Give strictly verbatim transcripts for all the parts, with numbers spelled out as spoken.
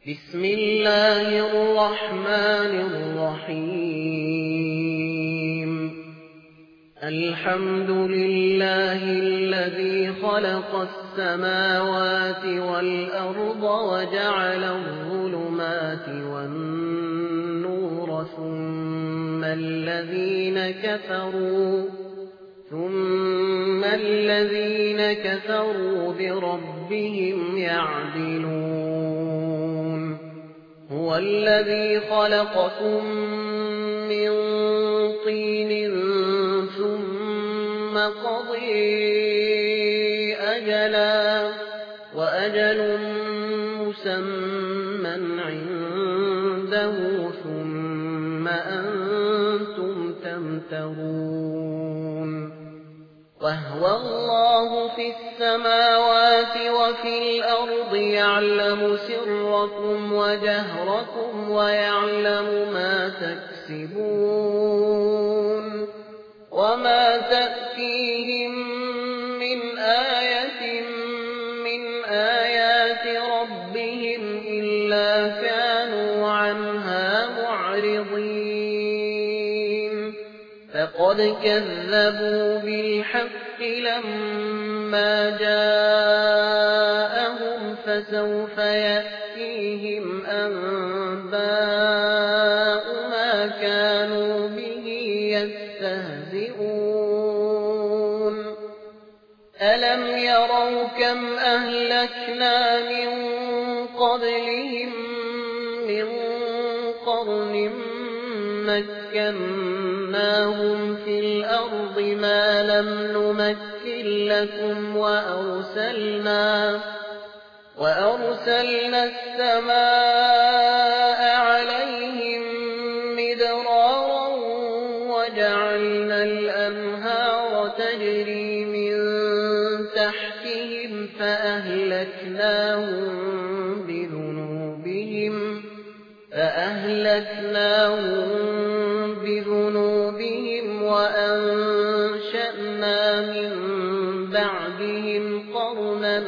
بسم الله الرحمن الرحيم الحمد لله الذي خلق السماوات والأرض وجعل الظلمات والنور ثم الذين كفروا ثم الذين كفروا بربهم يعدلون هو الذي خلقكم من طين ثم قضي أجلا وأجل مسمى عنده ثم أنتم تمترون وهو الله في السماوات وفي الأرض يعلم سركم وجهركم ويعلم ما تكسبون وما تأتيهم من آية من آيات ربهم إلا كانوا عنها معرضين فقد كذبوا بالحق لما جاءهم فسوف يأتيهم أنباء ما كانوا به يستهزئون ألم يروا كم أهلكنا من قبلهم من قرن مكناهم في الأرض ما لم نمكن لكم وأرسلنا وأرسلنا السماء عليهم مدرارا وجعلنا الأنهار تجري من تحتهم فأهلكناهم بذنوبهم فأهلكناهم بذنوبهم وأنشأنا من بعدهم قرنا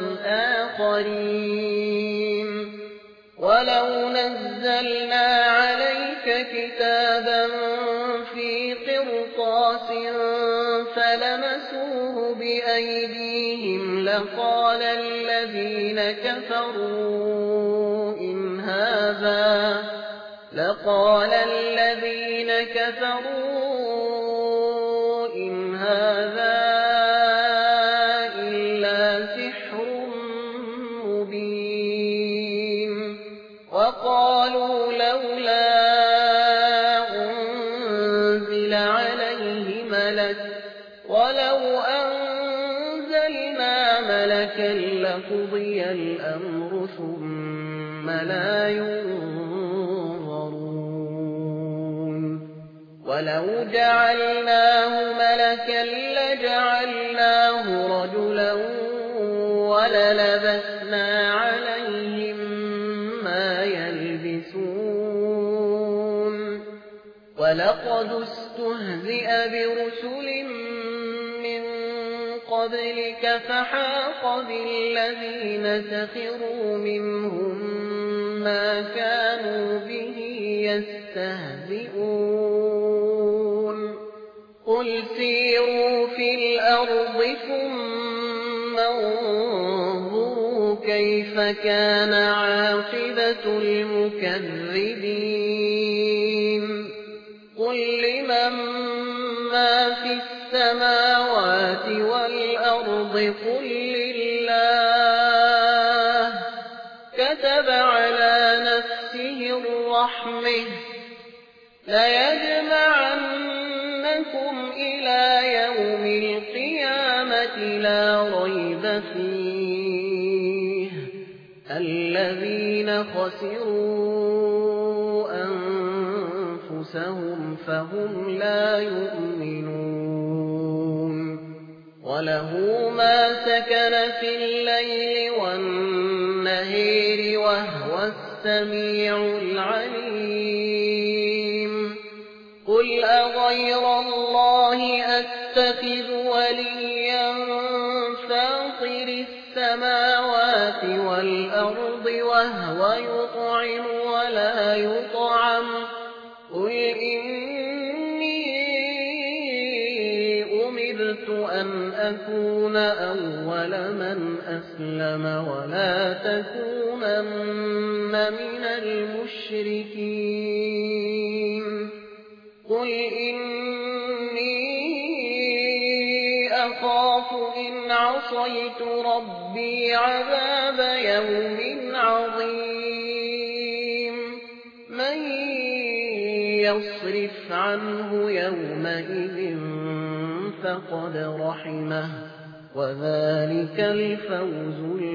آخرين ولو نزلنا عليك كتابا في قرطاس فلمسوه بأيديهم لقال الذين كفروا إن هذا لقال الذين كفروا إن هذا إلا سحر مبين وقالوا لولا أنزل عليه ملك ولو أنزلنا ملكا لقضي الأمر ثم لا ينظرون ولو جعلناه ملكا لجعلناه رجلا وللبسنا عليهم ما يلبسون ولقد استهزئ برسل من قبلك فحاق بالذين سخروا منهم ما كانوا به يستهزئون قل سيروا في الأرض ثم انظروا كيف كان عاقبة المكذبين قل لمن ما في السماوات والأرض قل لله كتب على نفسه الرحمة ليجمعنكم إلى يوم القيامة لا ريب فيه الذين خسروا أنفسهم فهم لا يؤمنون وله ما سكن في الليل والنهار وهو السميع العليم قل أغير الله أتخذ وليا فاطر السماوات والأرض وهو يطعم ولا يطعم قل إني أمرت أن أكون أول من أسلم ولا تكونن من المشركين قل إني أخاف إن عصيت ربي عذاب يوم عظيم من يصرف عنه يومئذ فقد رحمه وذلك الفوز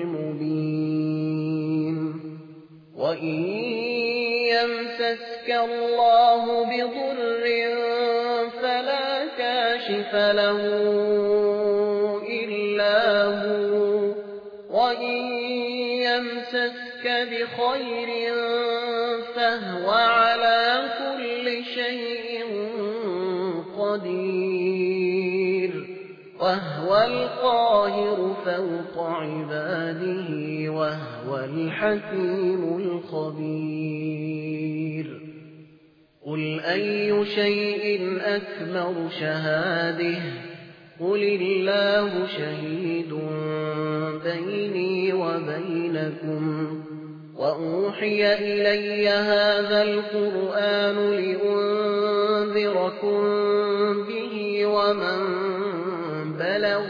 المبين وإن يمسسك الله بضر فلا كاشف له إلا هو وإن يمسسك بخير فهو على كل شيء قدير وهو القاهر فوق عباده وهو الحكيم الخبير قل أي شيء أكبر شهادة قل الله شهيد بيني وبينكم وأوحي إلي هذا القرآن لأنذركم به ومن بلغ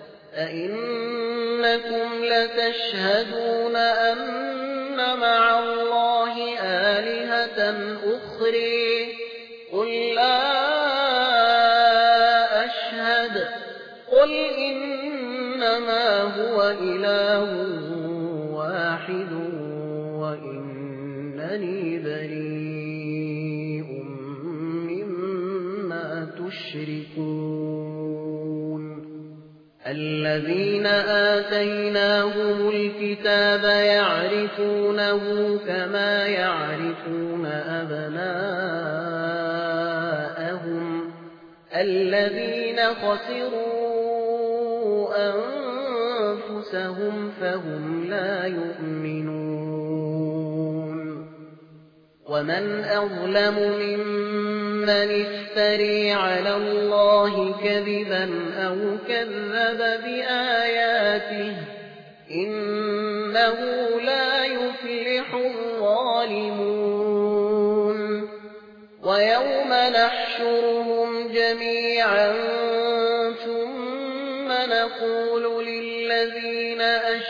أئنكم لتشهدون أن مع الله آلهة أخرى قل لا أشهد قل إنما هو إله واحد وإنني بريء مما تشركون الذين آتيناهم الكتاب يعرفونه كما يعرفون أبناءهم الذين خسروا أنفسهم فهم لا يؤمنون ومن أظلم ممن افتري على الله كذبا أو كذب بآياته إنه لا يفلح الظالمون ويوم نحشرهم جميعا ثم نقول للذين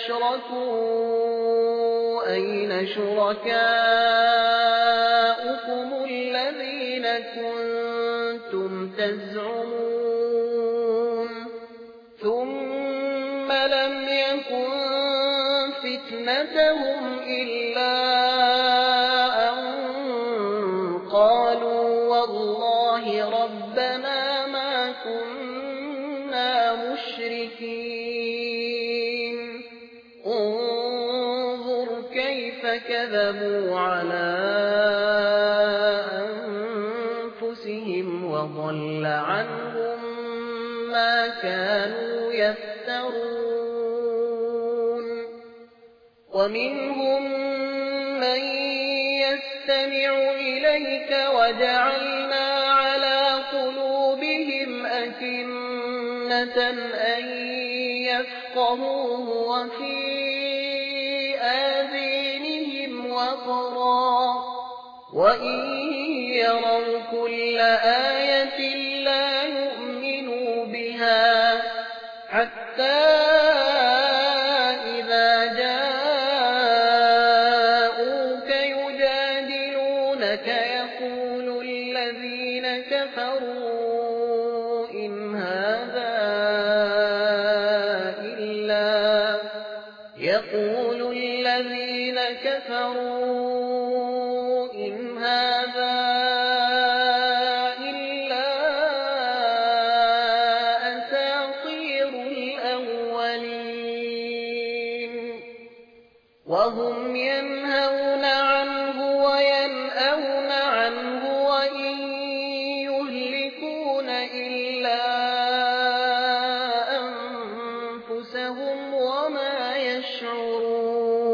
أشركوا أين شركاؤكم الذين كنتم تزعمون ثم لم يكن فتنتهم إلا أن قالوا والله ربنا ما كنا مشركين انظر كيف كذبوا على أنفسهم وضل عنهم ما كانوا يفترون ومنهم من يستمع إليك وجعلنا على قلوبهم أكنة أن يفقهوه وفي آذانهم وقرا وإن يروا كل آية لا يؤمنوا بها حتى إذا جاءوك يجادلونك يقول الذين كفروا إن هذا إلا يقول الذين كفروا إن هذا إلا أساطير الأولين وهم ينهون عنه وينأون عنه وإن يهلكون إلا أنفسهم وما يشعرون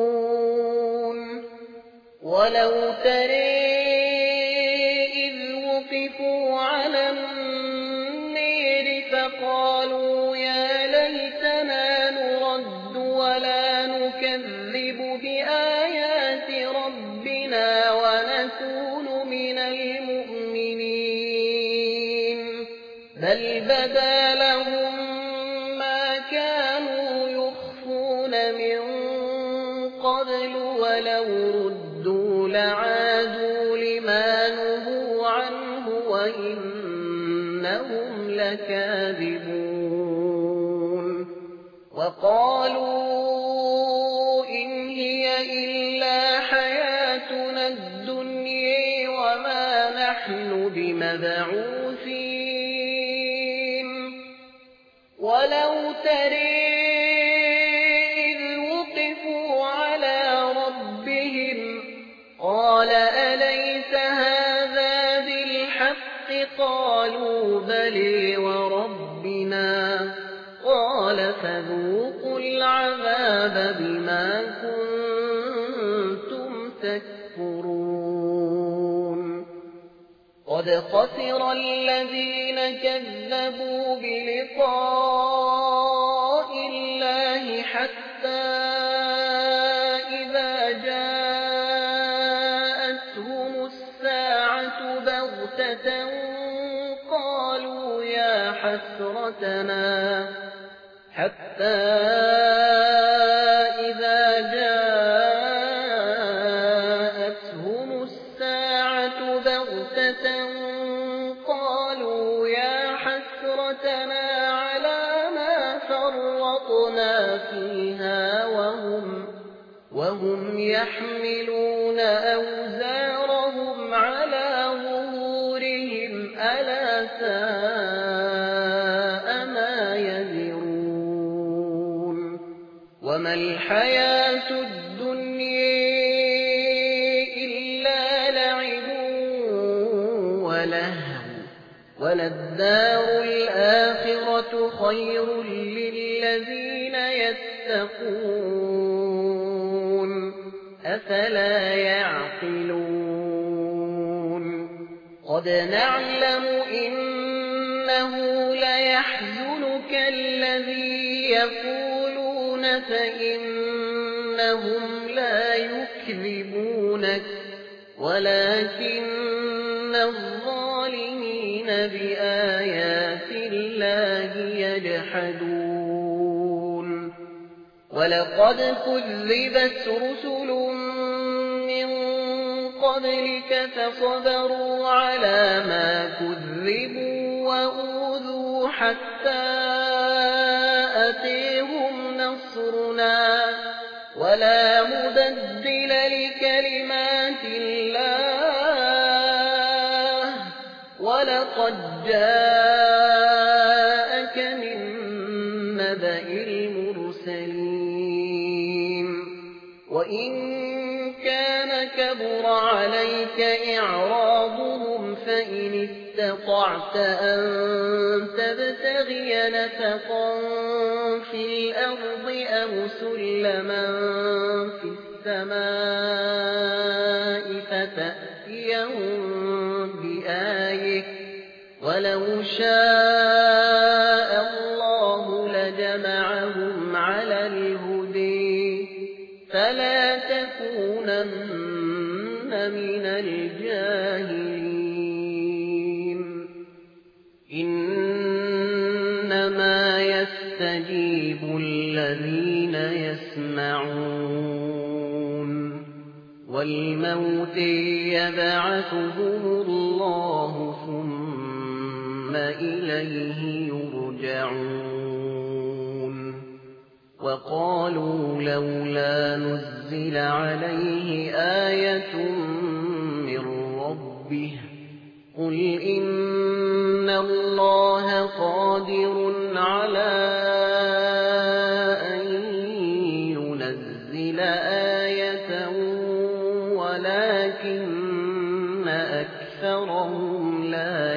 ولو ترى إذ وقفوا على النار فقالوا يا ليتنا نرد ولا نكذب بآيات ربنا ونكون من المؤمنين بل بدا لهم ما كانوا يخفون من قبل ولو ردوا لعادوا لما نهوا عنه وإنهم لكاذبون وقالوا إن هي إلا حياتنا الدنيا وما نحن بمبعوثين ولو ترى إذ وقفوا على ربهم قال أليس هذا بالحق قالوا بلى وربنا قال فذوقوا العذاب بما كنتم تكفرون قد خسر الذين كذبوا بلقاء الله حتى إذا جاءتهم الساعة بغتة قالوا يا حسرتنا حتى إذا جاءتهم الساعة بغتة قالوا يا حسرتنا على ما فرطنا فيها وهم وهم يحملون أوزارهم على ظهورهم ألا ساء ما يزرون وما الحياة الدنيا إلا لعب ولهو وللدار الآخرة خير للذين يتقون أفلا يعقلون قد نعلم إنه ليحزنك الذي يقولون فإنهم لا يكذبونك ولكن الظالمين بآيات الله يجحدون ولقد كذبت رسل من قبلك فصبروا على ما كذبوا وأوذوا حتى أتيهم نصرنا ولا مبدل لكلمات الله ولقد جاءك من نبأ المرسلين وإن كان كبر عليك إعراضهم فإن استطعت أن تبتغي نفقا في الأرض أو سلما في السماء فتأتيهم بآية ولو شاء الله لجمعهم على الهدى فلا تكونن من الجاهلين إنما يستجيب الذين يسمعون والموت يبعثهم الله ثم إليه يرجعون وقالوا لولا نزل عليه آية من ربه قل إن الله قادر على أن ينزل آية ولكن أكثرهم لا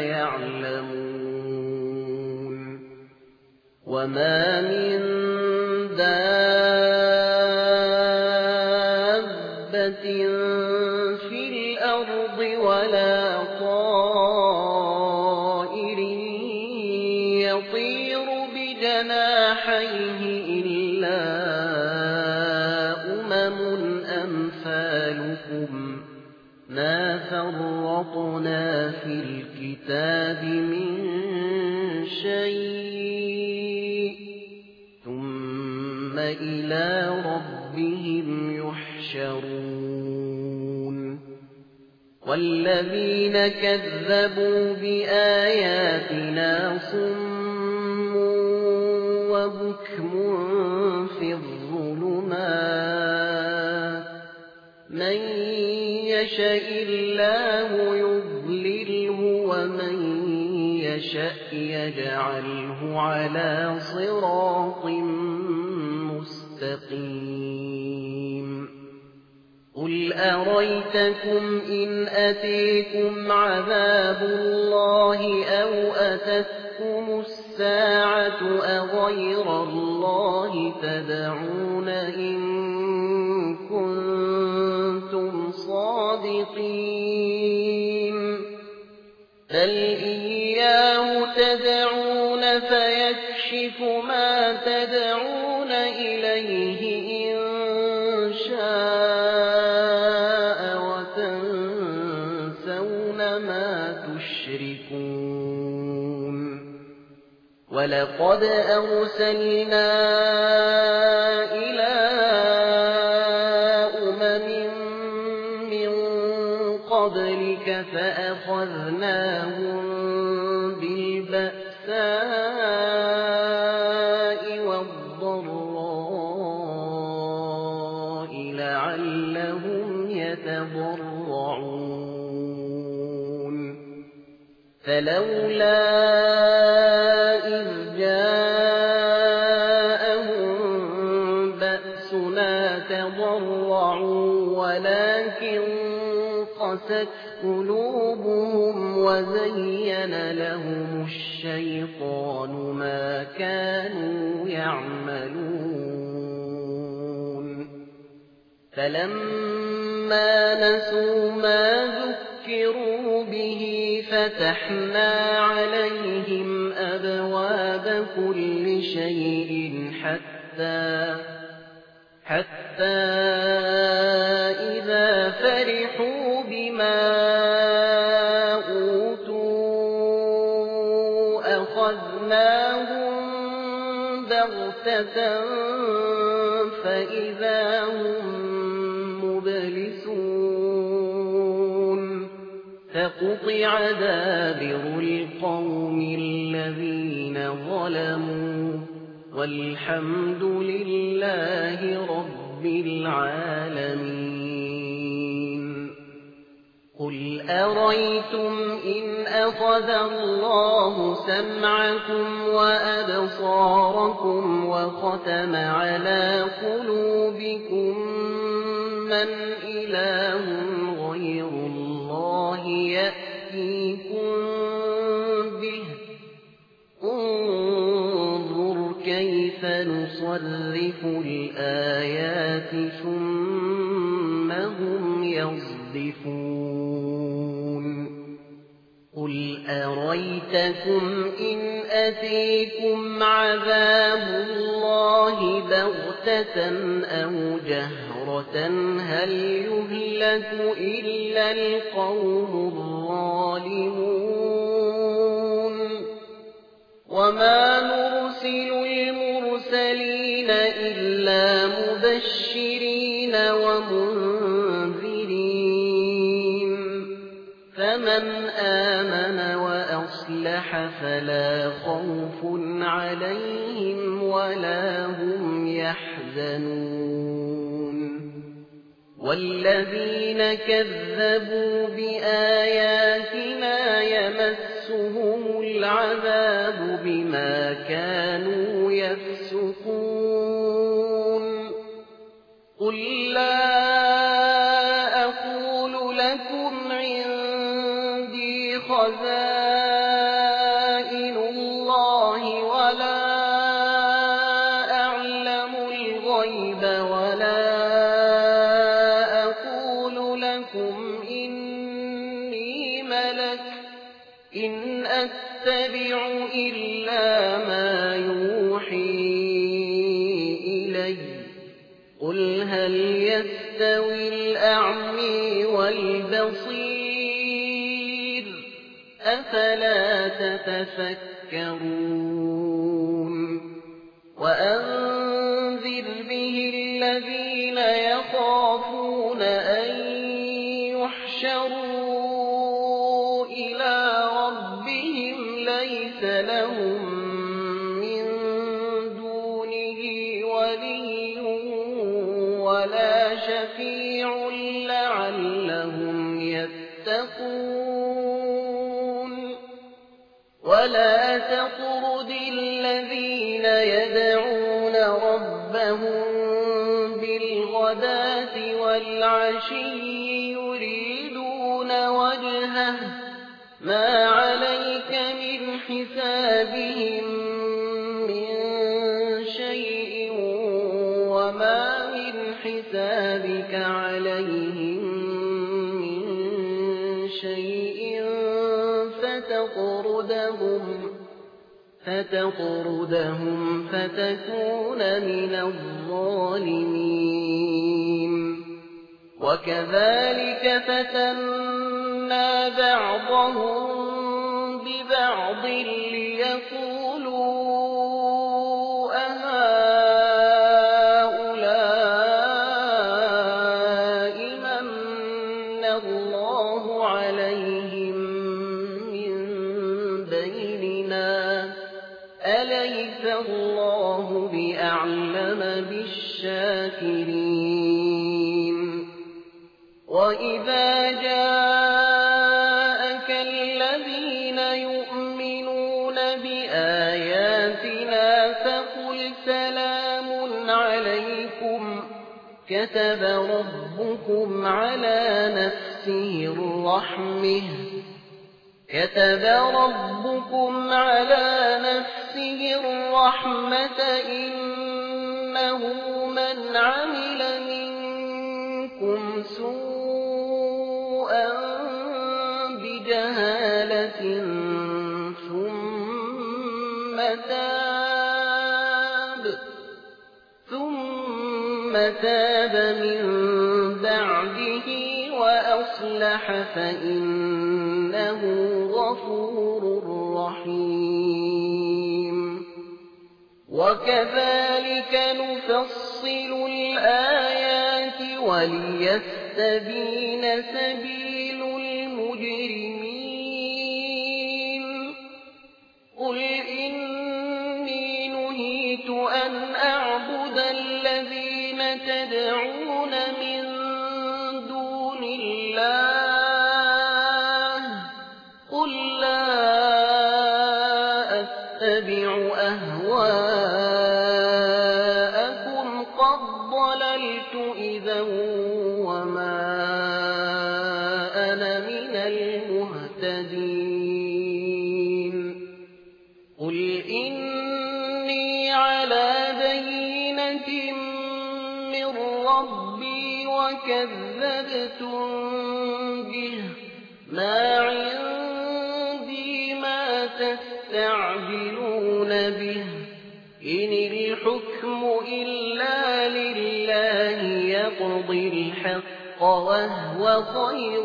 يعلمون وما من دابة الأرض ولا طائر يطير بجناحيه إلا أمم أمثالكم ما فرطنا في الكتاب من شيء ثم إلى ربهم يحشرون والذين كذبوا بآياتنا صم وبكم في الظلمات من يشاء الله يضلله ومن يشاء يجعله على صراط مستقيم قل أريتكم إن أتيكم عذاب الله أو أتتكم الساعة أغير الله تدعون إن كنتم صادقين بل إياه تدعون فيكشف ما تدعون إليه إن شاء وتنسون ما تشركون ولقد أرسلنا إلى أمم من قبلك فأخذناهم بالبأساء والضراء لعلهم يتضرعون فلولا إذ جاءهم بأسنا تضرعوا ولكن قست قلوبهم وزين لهم الشيطان ما كانوا يعملون فلما نسوا ما ذكروا به فتحنا عليهم أبواب كل شيء حتى حتى إذا فرحوا بما أوتوا أخذناهم بغتة فإذا هم مبلسون فقطع دابر القوم الذين ظلموا والحمد لله رب العالمين قل أريتم إن أخذ الله سمعكم وأبصاركم وختم على قلوبكم من إله غير الله يأتيكم به انظر كيف نصرف الآيات ثم هم يصدفون قل أريتكم إن أتيكم عذاب الله بغتة أو جهرة هل يهلك إلا القوم الظالمون وما نرسل المرسلين إلا مبشرين ومنذرين فمن آمن وأصلح فلا خوف عليهم ولا هم يحزنون والذين كذبوا بآياتنا يمسهم العذاب بما كانوا يفسقون قل لا أقول لكم عندي خزائن الله ولا أعلم الغيب ولا أقول لكم إني لك إن أتبع إلا ما يوحي إلي قل هل يستوي الأعمى والبصير أفلا تتفكرون وأنذر به الذين يخافون أن يحشروا إلى ربهم ليس لهم من دونه ولي ولا شفيع لعلهم يتقون ولا تطرد الذين يدعون ربهم بالغداة والعشي يريدون وجهه ما عليك من حسابهم من شيء وما من حسابك عليهم من شيء فتطردهم فتطردهم فتكون من الظالمين وكذلك فتنا بعضهم ببعض ليقولوا أهؤلاء من الله عليهم من بيننا أليس الله بأعلم بالشاكرين وإذا جاءك الذين يؤمنون بآياتنا فقل سلام عليكم كتب ربكم على نفسه الرحمة كتب ربكم على نفسه الرحمة إنه من عمل منكم سوءا بجهالة ثم تاب ثم تاب من بعده وأصلح فإنه غفور رحيم وكذلك نفصل الآيات وليستبين سبيل المجرمين قل إني نهيت أن أعبد الذين تدعون من دون الله قل لا أتبع أهواءكم قد ضللت إذا وما أنا من المهتدين قل إني على بينة من ربي وكذبتم به ما عندي ما تستعجلون به إن الحكم إلا لله يقضي الحق وهو خير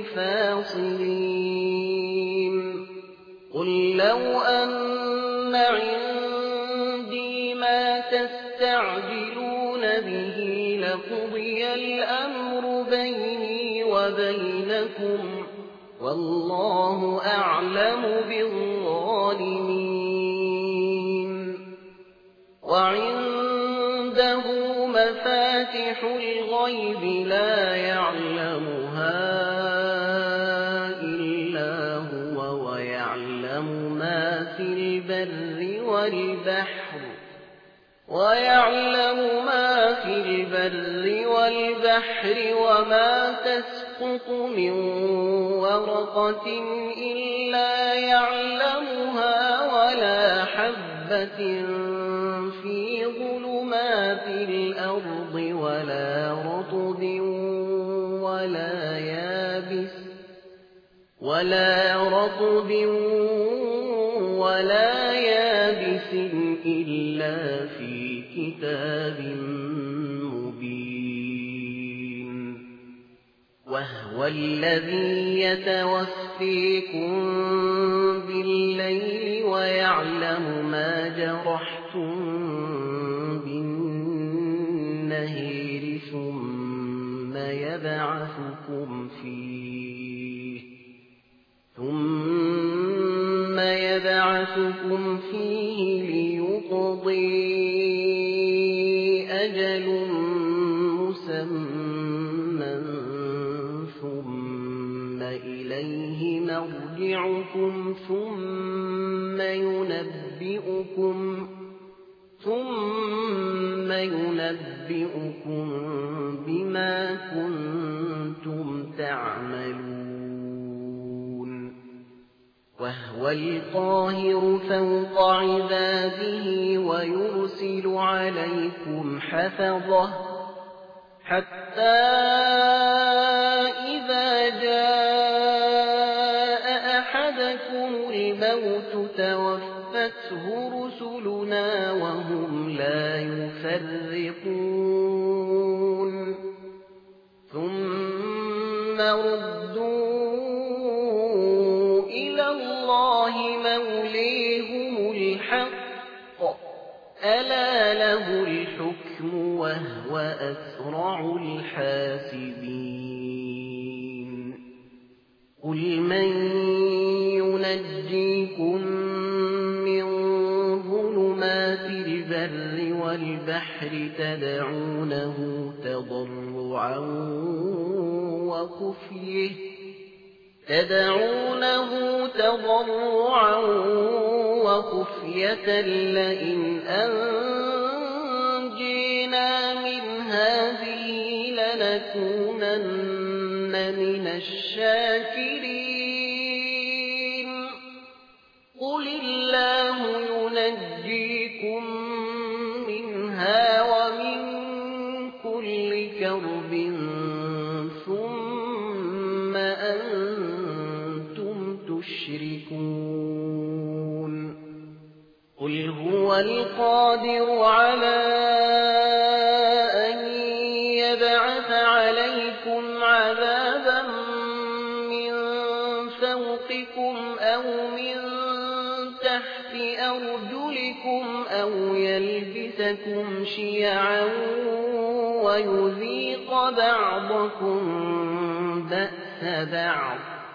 الفاصلين قل لو أن عندي ما تستعجلون به لقضي الأمر بيني وبينكم والله أعلم بالظالمين وعنده مفاتح الغيب لا يعلمها إلا هو ويعلم ما في البر والبحر ويعلم ما في البر والبحر وما تسقط من ورقة إلا يعلمها ولا حبة في ظلمات الأرض ولا رطب ولا يابس ولا رطب ولا يابس إلا في كتاب مبين وهو الذي يتوفيكم بالليل ويعلم ما جرحتم بالنهار ثم يبعثكم فيه ثم يبعثكم فيه ليقضي أجل مسمى ثم إليه مرجعكم ثم ينبئكم ثم ينبئكم بما كنتم تعملون وهو القاهر فوق عباده ويرسل عليكم حفظه حتى إذا جاء أحدكم الموت توفته رسلنا وهم لا يفرقون ثم ردوا إلى الله موليهم الحق ألا له الحكم وهو أسرع الحاسبين قل من ينجيكم من ظلمات البر والبحر تدعونه تضرعا وخفيه تدعونه تضرعا وخفية لئن أنجينا من هذه لنكونن من الشاكرين قل الله ينجيكم منها ومن كل كرب ثم أنتم تشركون قل هو القادر على أن يبعث عليكم عذابا من فوقكم أو من تحت أرجلكم أو يلبسكم شيعا ويذيق بعضكم بأس بعض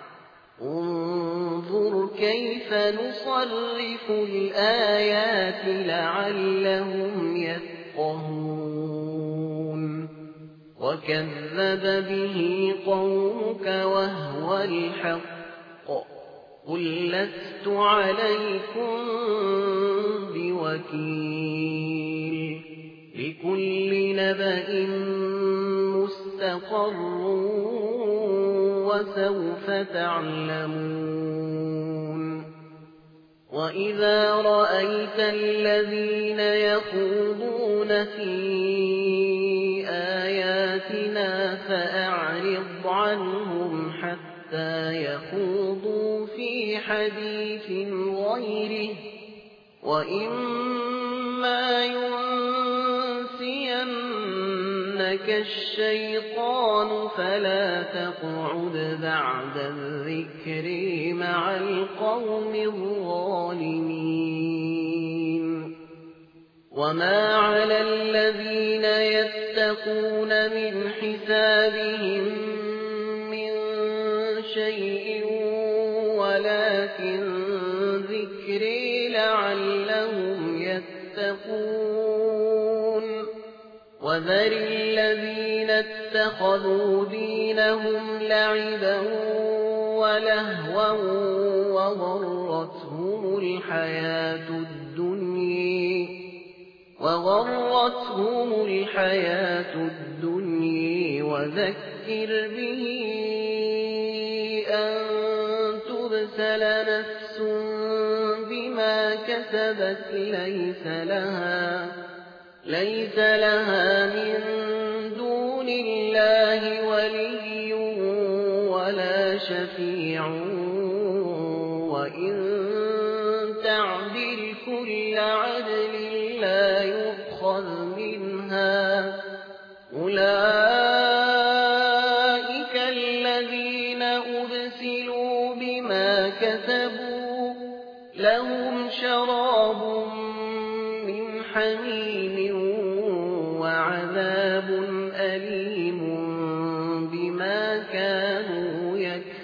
انظر كيف نصرف الآيات لعلهم يفقهون وكذب به قومك وهو الحق قل لست عليكم بوكيل لكل نبأ مستقر وسوف تعلمون وإذا رأيت الذين يخوضون في آياتنا فأعرض عنهم حتى يخوضوا في حديث غيره وإما ينسينك الشيطان فلا تقعد بعد الذكر مع القوم الظالمين وما على الذين يتقون من حسابهم من شيء ولكن ذكري لعلهم يتقون وذر الذين اتخذوا دينهم لعبا ولهوا وغرتهم الحياة الدنيا وغرتهم الحياة الدنيا وذكر به أن تبسل نفس بما كسبت ليس لها ليس لها من دون الله ولي ولا شفيع وإن تعدل كل عدل لا يؤخذ منها أولئك الذين أبسلوا بما كسبوا لهم شراب من حميم وعذاب أليم بما كانوا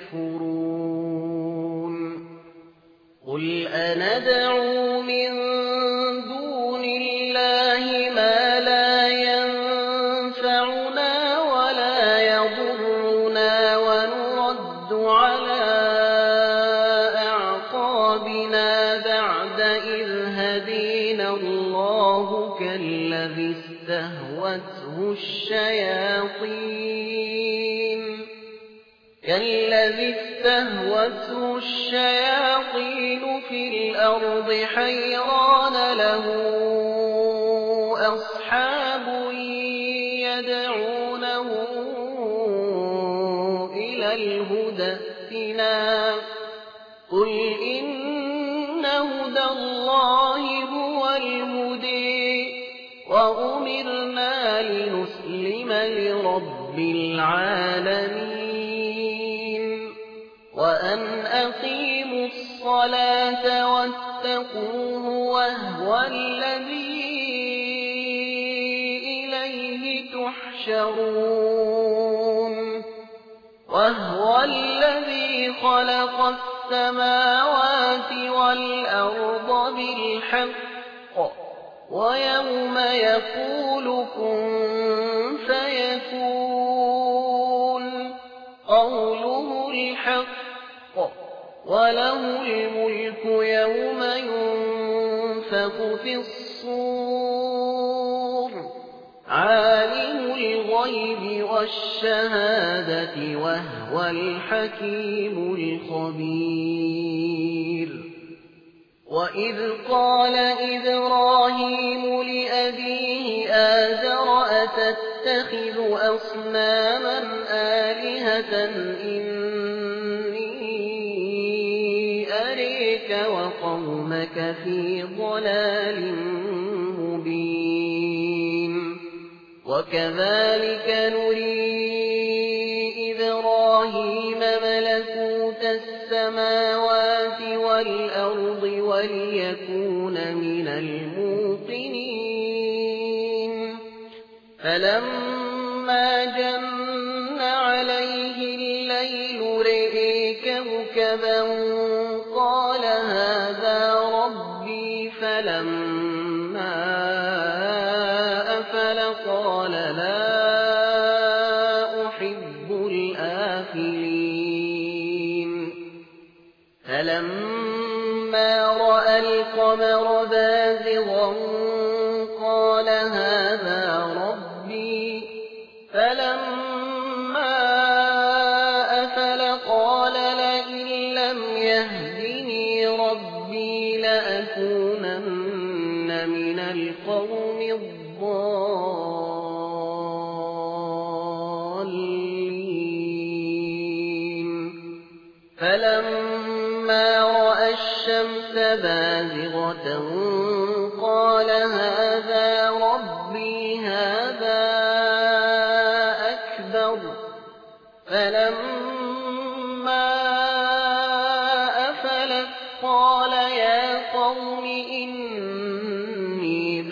يكفرون قل أندعو من دون الله ما لا ينفعنا ولا يضرنا ونرد على أعقابنا بعد إذ هدينا الله كالذي استهوته الشياطين كالذي استهوته الشياطين في الأرض حيران له أصحاب يدعونه إلى الهدى ائتنا قل إن هدى الله هو الهدي وأمرنا لنسلم لرب العالمين وأن أقيموا الصلاة واتقوه وهو الذي إليه تحشرون وهو الذي خلق السماوات والأرض بالحق ويوم يقول كن فيكون قوله الحق وله الملك يوم ينفخ في الصور عالم الغيب والشهادة وهو الحكيم الخبير وإذ قال إبراهيم لأبيه آزر أتتخذ أصناما آلهة إني أريك وقومك في ضلال مبين وكذلك نري إبراهيم ملكوت السماوات والأرض وليكون من الموقنين فلما جن عليه الليل رئي كوكبا قال هذا ربي فلما أفل قال لا أحب الآفلين فلما رأى القمر بازغا قال هذا ربي فلما أفل قال لئن لم يهدني ربي لأكونن من القوم الضالين فلما رأى الشمس بازغة قال هذا ربي هذا أكبر فلما أفلت قال يا قوم إني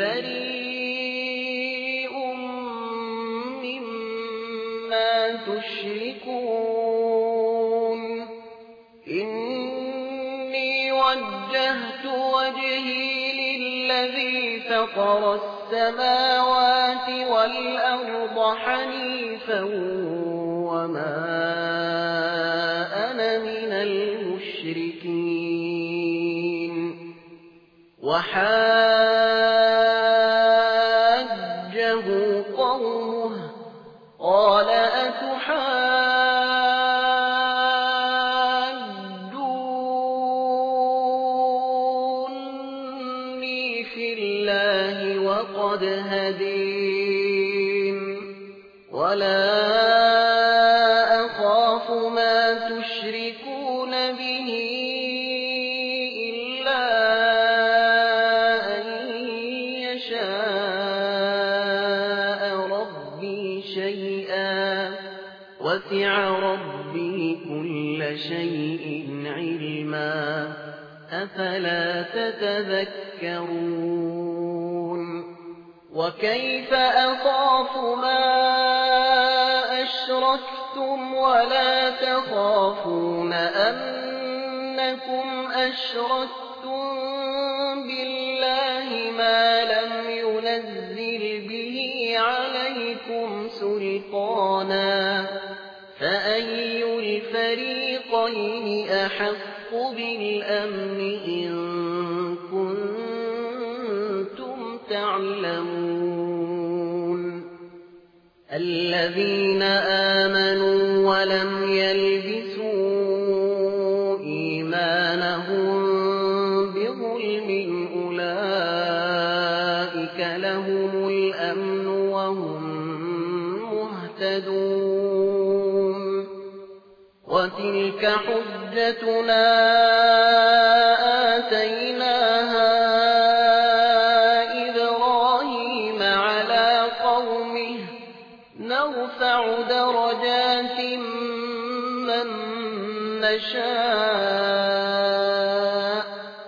بريء مما تشركون إني وجهت وجهي للذي فطر السماوات والأرض حنيفا وما أنا من المشركين وحاجه قومه قال أتحاجوني في الله وقد هدين ولا أخاف ما يشركون به إلا أن يشاء ربي شيئا وسع ربي كل شيء علما أفلا تتذكرون وكيف أخاف ما أشركتم ولا تخافون أنكم أشركتم بالله ما لم ينزل به عليكم سلطانا فأي الفريقين أحق بالأمن إن كنتم تعلمون الذين آمنوا ولم يلبسوا إيمانهم بظلم أولئك لهم الأمن وهم مهتدون وتلك حجتنا آتيناها إبراهيم على قومه نرفع درجات من نشاء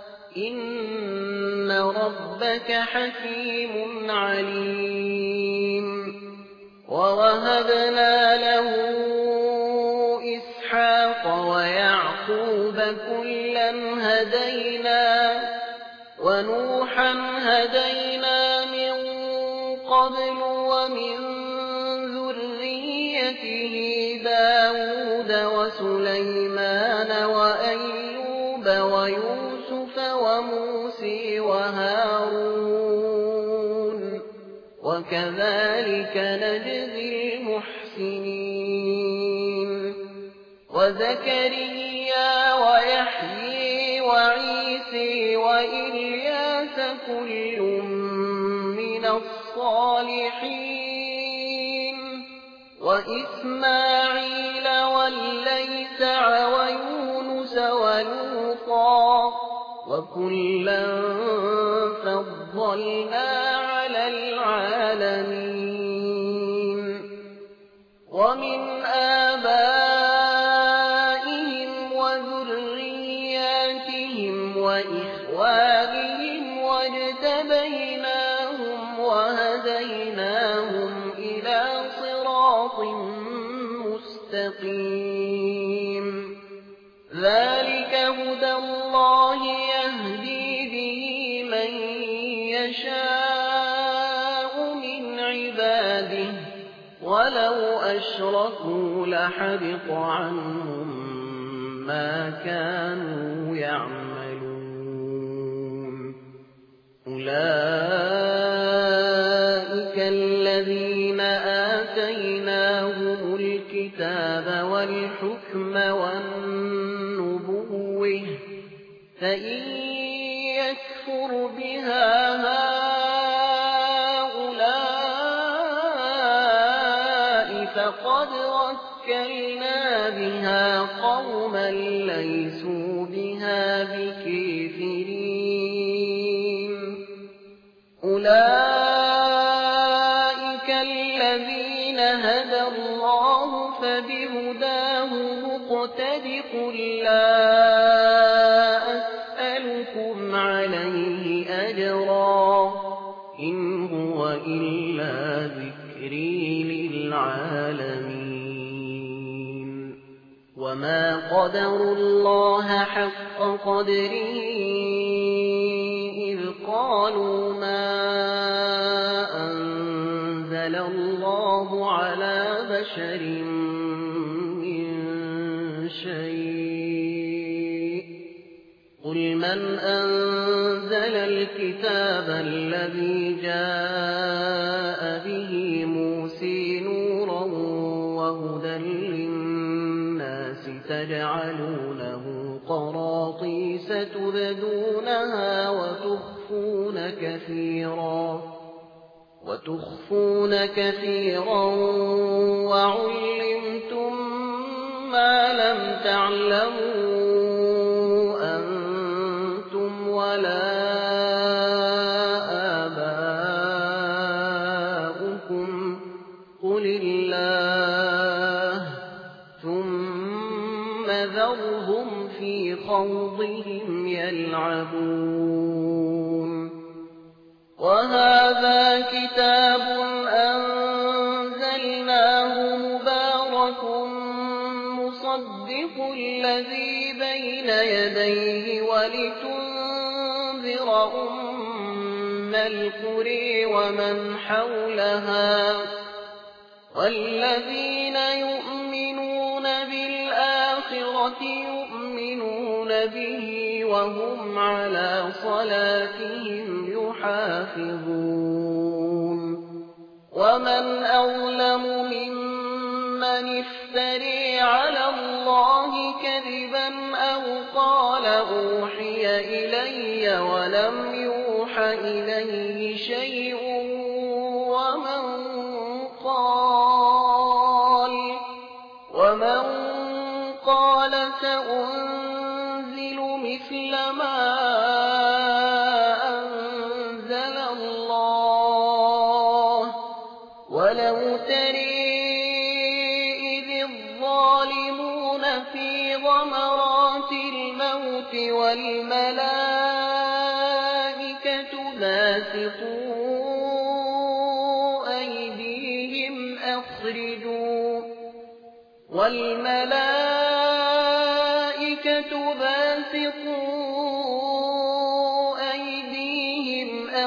إن ربك حكيم عليم ووهبنا له إسحاق ويعقوب كلا هدينا ونوحا هدينا من قبل ومن ذريته داود وسليمان وأيوب ويوسف وموسى وهارون وكذلك نجزي المحسنين وزكريا ويحيى وعيسى وإلياس كل من الصالحين وإسماعيل واليسع ويونس ولوطا وكلا فضلنا على العالمين ومن آبائهم وذرياتهم وإخوانهم واجتبيناهم وهديناهم إلى صراط مستقيم ذلك هدى الله يهدي به من يشاء من عباده ولو أشركوا لحبط عنهم ما كانوا يعملون أولئك الذين آتيناهم الكتاب والحكم والنبوة فإن يكفر بها هؤلاء فقد وكلنا بها قوما ليسوا بها بكافرين أولئك الذين هدى الله فبهداه مقتدٍ قل لا أسألكم عليه أجرا إن هو إلا ذكري للعالمين وما قدروا الله حق قدره إذ قالوا ما أنزل الله على بشر من شيء قل من أنزل الكتاب الذي جاء به موسى نورا وهدى للناس تجعلونه قراطيس تبدونها وتخفون كثيرا وتخفون كثيرا وعلمتم مَا لَمْ تَعْلَمُوا أَنتُمْ وَلَا آبَاؤُكُمْ ۖ قُلِ اللَّهُ ثُمَّ ذَرْهُمْ فِي خَوْضِهِمْ يَلْعَبُونَ وَهَٰذَا كِتَابٌ أَنزَلْنَاهُ مُبَارَكٌ مُّصَدِّقُ الَّذِي بَيْنَ يَدَيْهِ وَلِتُنذِرَ أُمَّ الْقُرَىٰ وَمَنْ حَوْلَهَا ۚ وَالَّذِينَ يُؤْمِنُونَ بِالْآخِرَةِ يُؤْمِنُونَ بِهِ وَهُمْ عَلَىٰ صَلَاتِهِمْ يُحَافِظُونَ وَمَنْ أَظْلَمُ مِمَّنِ افْتَرَىٰ عَلَى اللَّهِ كَذِبًا أَوْ قَالَ أُوحِيَ إِلَيَّ وَلَمْ يُوحَ إِلَيْهِ شَيْءٌ وَمَن قَالَ وَمَن قَالَ سَأُنزِلُ مِثْلَ مَا أَنزَلَ اللَّهُ ۗ وَلَوْ تَرَىٰ إِذِ الظَّالِمُونَ فِي غَمَرَاتِ الْمَوْتِ وَالْمَلَائِكَةُ بَاسِطُو أَيْدِيهِمْ أَخْرِجُوا وَالْمَلَائِكَةُ بَاسِطُو أَيْدِيهِمْ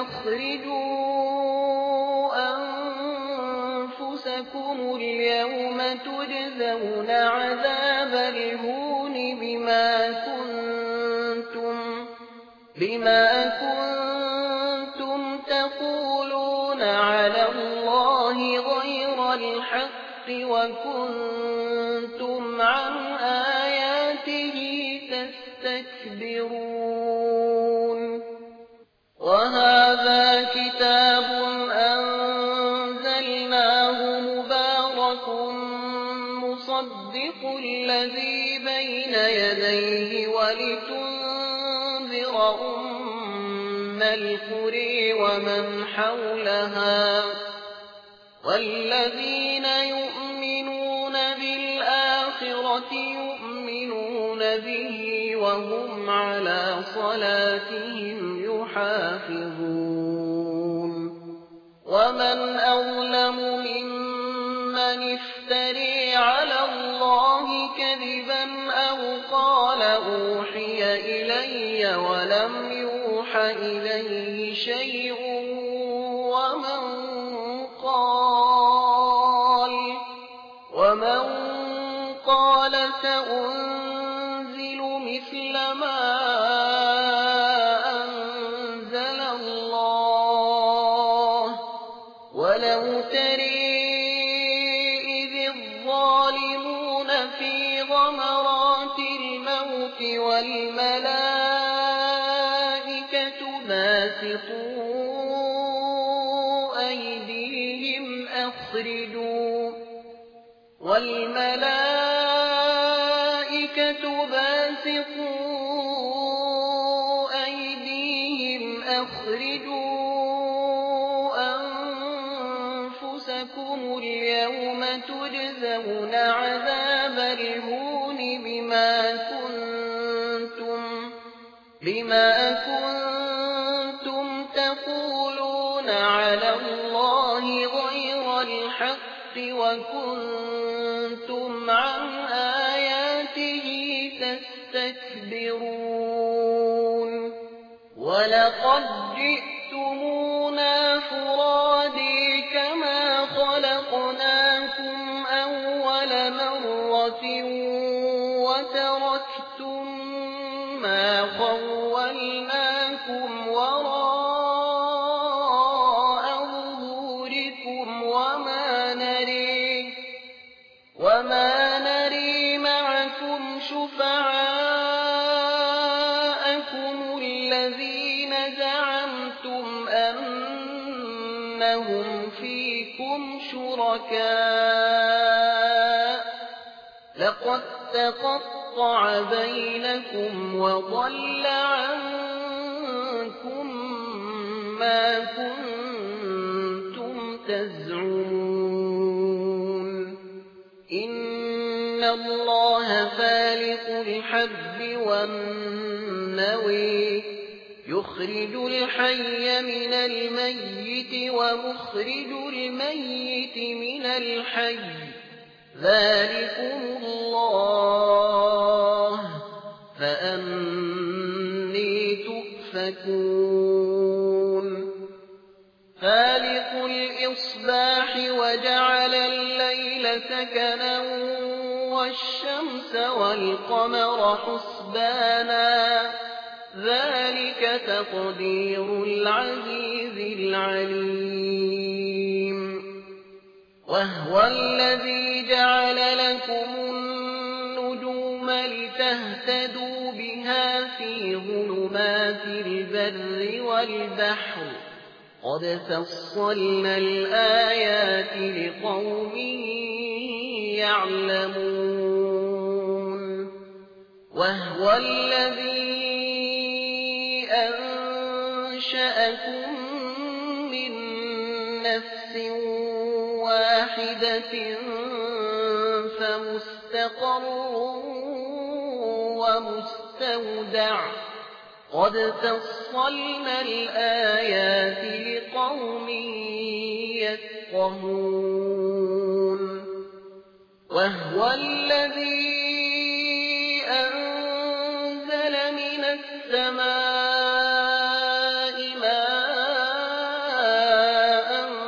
أَخْرِجُوا أَنفُسَكُمُ الْيَوْمَ تُجْزَوْنَ عَذَابَ الْهُونِ بِمَا كُنتُمْ بِمَا كُنتُمْ تَقُولُونَ عَلَى اللَّهِ غَيْرَ الْحَقِّ وَكُنتُمْ عَنْ آيَاتِهِ تَسْتَكْبِرُونَ وَهَٰذَا كِتَابٌ أَنزَلْنَاهُ مُبَارَكٌ مُّصَدِّقُ الَّذِي بَيْنَ يَدَيْهِ وَلِتُنذِرَ أُمَّ الْقُرَىٰ وَمَنْ حَوْلَهَا ۚ وَالَّذِينَ يُؤْمِنُونَ بِالْآخِرَةِ يُؤْمِنُونَ بِهِ وَهُمْ عَلَىٰ صَلَاتِهِمْ يُحَافِظُونَ وَمَنْ أَظْلَمُ مِمَّنِ افْتَرَىٰ عَلَى اللَّهِ كَذِبًا أَوْ قَالَ أُوحِيَ إِلَيَّ وَلَمْ يُوحَ إِلَيْهِ شَيْءٌ وَمَن قَالَ وَمَن قَالَ سَأُنزِلُ مِثْلَ مَا أَنزَلَ اللَّهُ ۗ وَلَوْ تَرَىٰ إِذِ الظَّالِمُونَ فِي غَمَرَاتِ الْمَوْتِ وَالْمَلَائِكَةُ بَاسِطُو أَيْدِيهِمْ أَخْرِجُوا وَالْمَلَائِكَةُ بَاسِطُو أَيْدِيهِمْ أَخْرِجُوا أَنفُسَكُمُ الْيَوْمَ تُجْزَوْنَ عَذَابَ الْهُونِ بِمَا كُنتُمْ بِمَا كُنتُمْ تَقُولُونَ عَلَى اللَّهِ غَيْرَ الْحَقِّ وَكُنتُمْ عَنْ آيَاتِهِ تَسْتَكْبِرُونَ وَلَقَدْ جِئْتُمُونَا فُرَادَىٰ كَمَا خَلَقْنَاكُمْ أَوَّلَ مَرَّةٍ وَتَرَكْتُم مَّا خَوَّلْنَاكُمْ وَرَاءَ ظُهُورِكُمْ وَمَا نَرِي مَعَكُمْ شُفَعَاءَكُمُ الَّذِينَ زَعَمْتُمْ أَنَّهُمْ فِيكُمْ شُرَكَاءُ ۚ لقد تقطع بينكم وضل عنكم ما كنتم تزعمون إن الله فالق الحب والنوى يخرج الحي من الميت ومخرج الميت من الحي ذلكم الله فأني تؤفكون فالق الإصباح وجعل الليل سكنا والشمس والقمر حسبانا ذلك تقدير العزيز العليم وهو الذي جعل لكم النجوم لتهتدوا بها في ظلمات البر والبحر قد فصلنا الآيات لقوم يعلمون وهو الذي أنشأكم من نفس واحدة فمستقر ومستودع قد فصلنا الآيات لقوم يفقهون وهو الذي أنزل من السماء ماء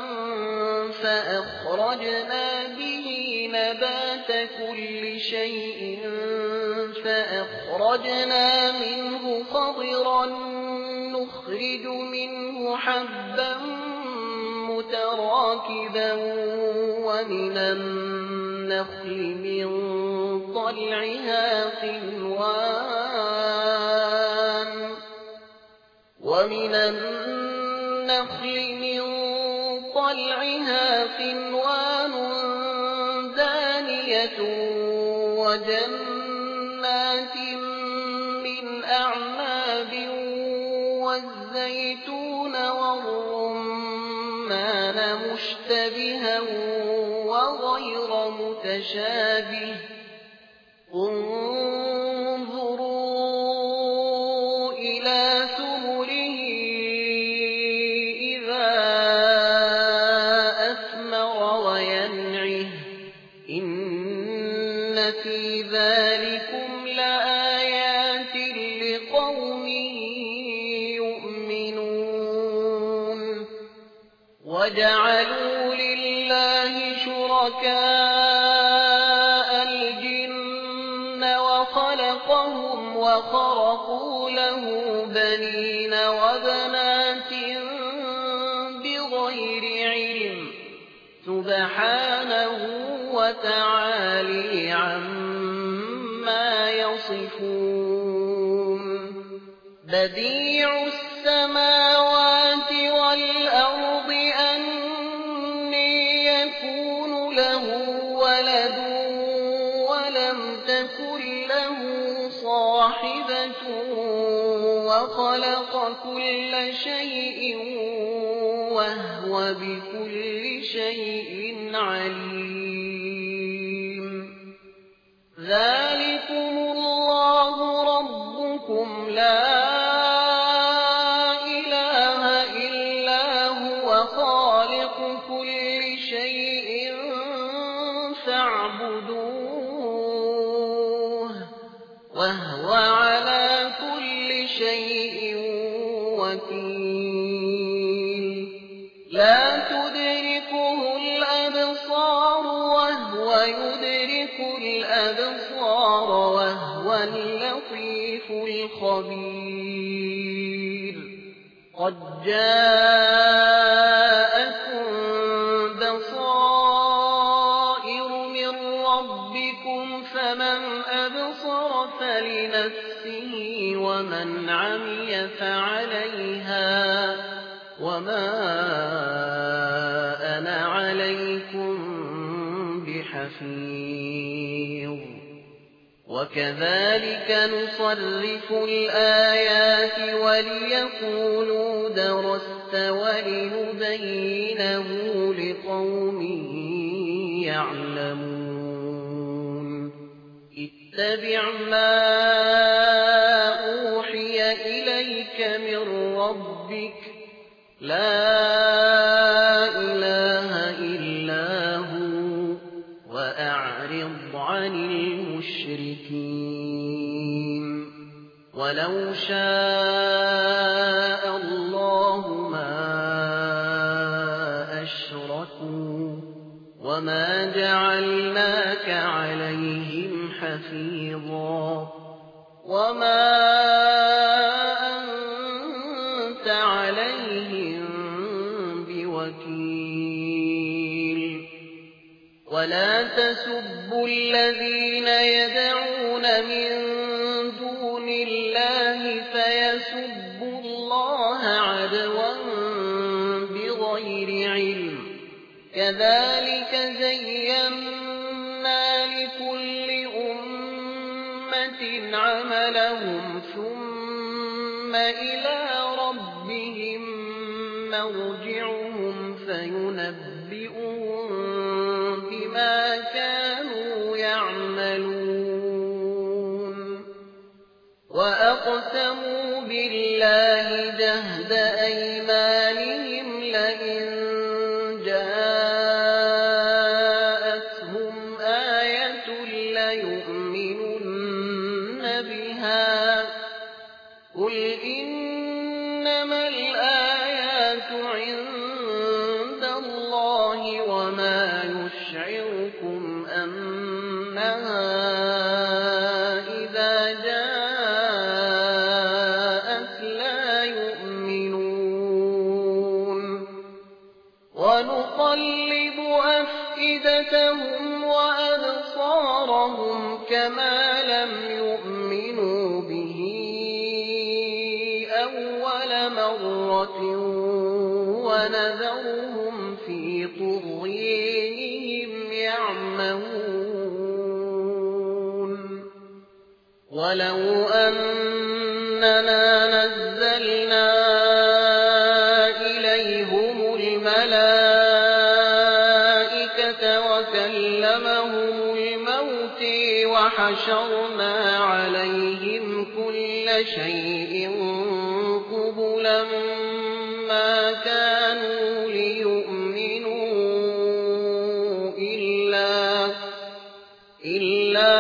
فأخرجنا به نبات كل شيء فأخرجنا منه خضرا نخرج منه حبا متراكبا ومن النخل من طلعها قنوان ومن النخل من طلعها قنوان دانية وجنات من أعناب والزيتون والرمان مشتبها وغير متشابه انظروا إلى ثمره إذا أثمر وينعه إن في ذلكم لآيات لقوم يؤمنون وجعلوا لله شركاء الجن وخلقهم وخرقوا له بنين وبنات بغير علم سبحانه وتعالى عما يصفون بديع السماوات والأرض أني يكون له ولد ولم تكن له صاحبة وخلق كل شيء وهو بكل شيء عليم ذلكم الله ربكم لا إله إلا هو خالق كل شيء فاعبدوه وهو على كل شيء وكيل لا تدركه الأبصار وهو يدرك الأبصار وهو اللطيف الخبير قد جاءكم بصائر من ربكم فمن أبصر فلنفسه ومن عمي فعليها وما أنا عليكم بحفيظ وكذلك نصرف الآيات وليقولوا درست ولنبينه لقوم يعلمون اتبع ما أوحي إليك من ربك لا إله إلا هو وأعرض عن المشركين ولو شاء الله ما أشركوا وما جعلناك عليهم حفيظا وما أنت عليهم بوكيل ولا تسبوا الذين يدعون من دون الله فيسبوا الله عدوا بغير علم كذلك زينا لكل أمة عملهم ثم إلى ربهم مرجعهم فينبئهم بما كانوا يعملون وأقسموا بالله جهد أيمانهم لئن جاءتهم آية ليؤمنن بها قل إنما الآيات عند الله وما يشعركم أنها إذا جاءت لا يؤمنون ونقلب أفئدتهم وأبصارهم كما لم يؤمنوا به أول مرة ونذرهم في طغيانهم يعمهون ولو أننا نزلنا إليهم الملائكة وكلمهم الموت وحشرنا عليهم كل شيء قبلا ما كانوا ليؤمنوا إلا إلا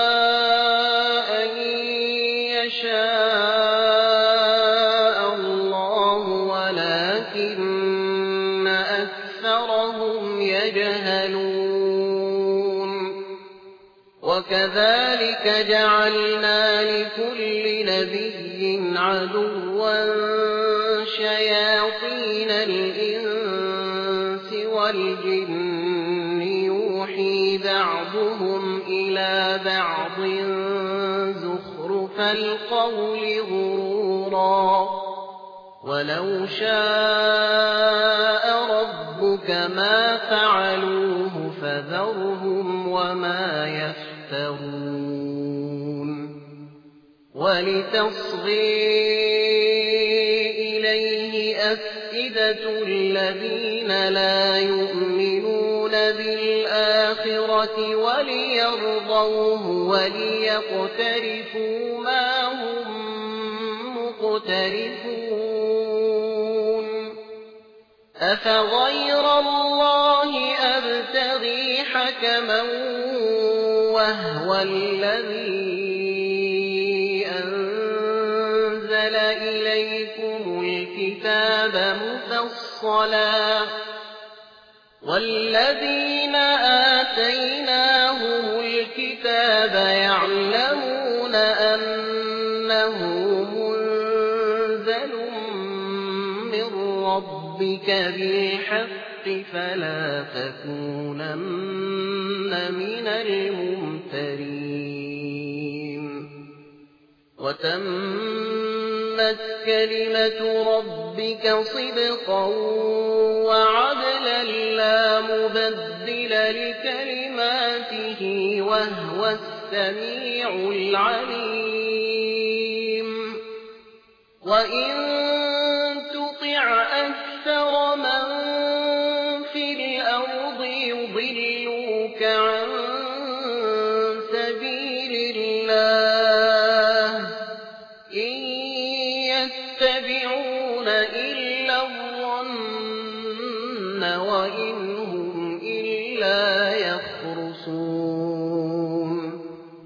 أن يشاء الله ولكن أكثرهم يجهلون وكذلك جعلنا لكل نبي عدوا شياطين الإنس والجن يوحي بعضهم إلى بعض زخرف القول غرورا ولو شاء ربك ما فعلوه فذرهم وما يفترون ولتصغي إليه أفئدة الذين لا يؤمنون بالآخرة وليرضوه وليقترفوا ما هم مقترفون أفغير الله أبتغي حكما وهو الذي أنزل إليكم الكتاب مفصلا والذين آتيناهم الكتاب يعلمون أنه منزل من ربك بالحق فلا تكونن من الممترين وتمت كلمة ربك صدقا وعدلا لا مبدل لكلماته وهو السميع العليم وإن تطع أكثر من في الأرض يضلوك عن سبيل الله إن يتبعون إلا الظن وإن هم إلا يخرصون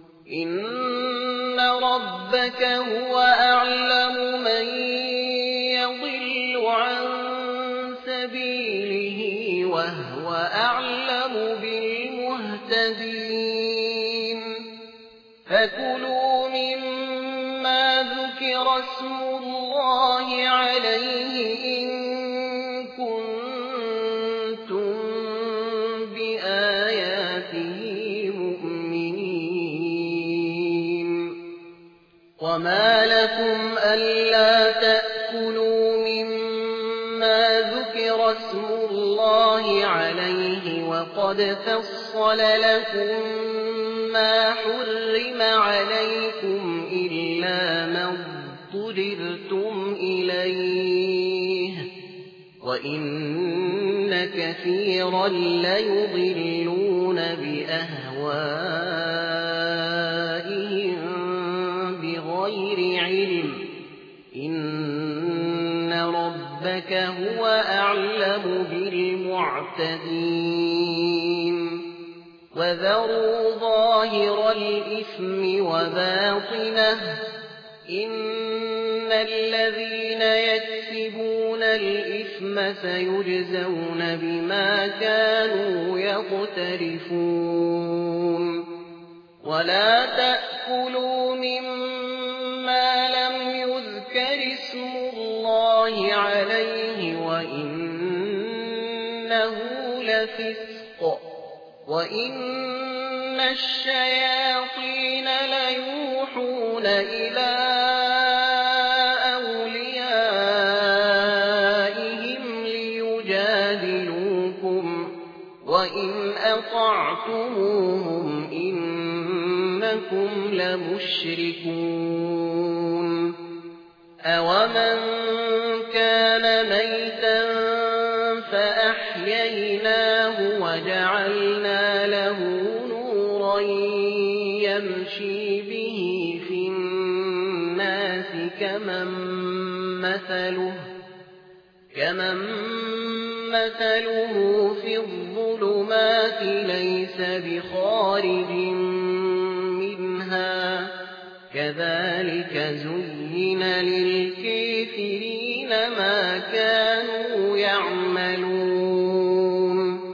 إن ربك هو أعلم من يضل عن سبيله وهو أعلم بالمهتدين فكلوا مما ذكر اسم الله عليه إن كنتم بآياته مؤمنين وما لكم ألا تأكلوا مما ذكر اسم الله عليه وقد فصل لكم ما حرم عليكم إلا ما اضطررتم إليه وإن كثيرا ليضلون بأهوائهم بغير علم إن ربك هو أعلم بالمعتدين وذروا ظاهر الإثم وباطنه إن الذين يكسبون الإثم سيجزون بما كانوا يقترفون ولا تأكلوا مما لم يذكر اسم الله عليه وإنه لفسق وإن الشياطين ليوحون إلى أوليائهم ليجادلوكم وإن أطعتموهم إنكم لمشركون أومن كان ميتا فأحييناه وجعلنا له نورا يمشي به في الناس كمن مثله كمن مثله في الظلمات ليس بخارج منها كذلك زين للكافرين ما كانوا يعملون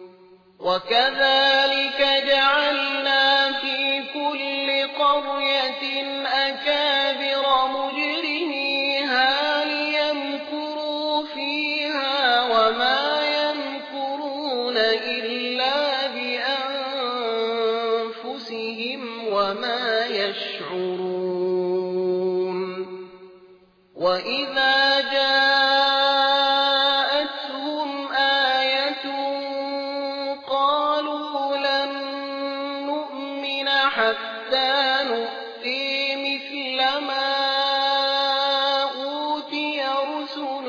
وكذلك جعلنا في كل قرية أكابر مجرميها ليمكروا فيها وما يمكرون إلا بأنفسهم وما يشعرون وإذا جاءتهم آية قالوا لن نؤمن حتى نؤتي مثل ما أوتي رسل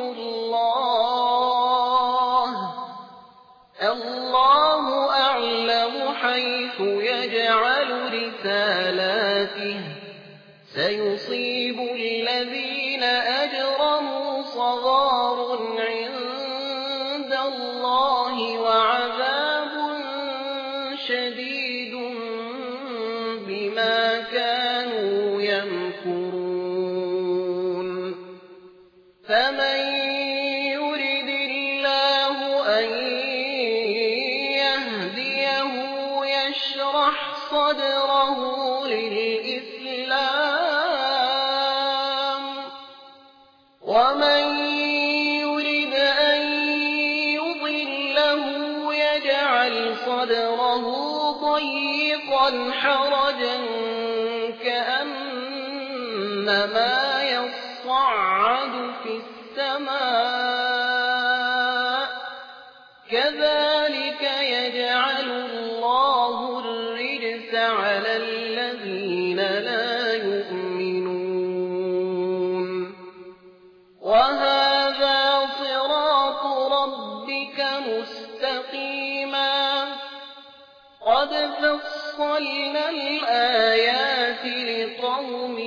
الله الله أعلم حيث يجعل رسالاته سيصيب الذين أجرموا صغار عند الله وعذاب شديد بما كانوا يمكرون فمن يرد الله أن يهديه يشرح صدره للإسلام ومن يرد أن يضله يجعل صدره ضيقا حرجا كأنما يصعد في السماء كذلك يجعل الله الرجس على الذين لقوم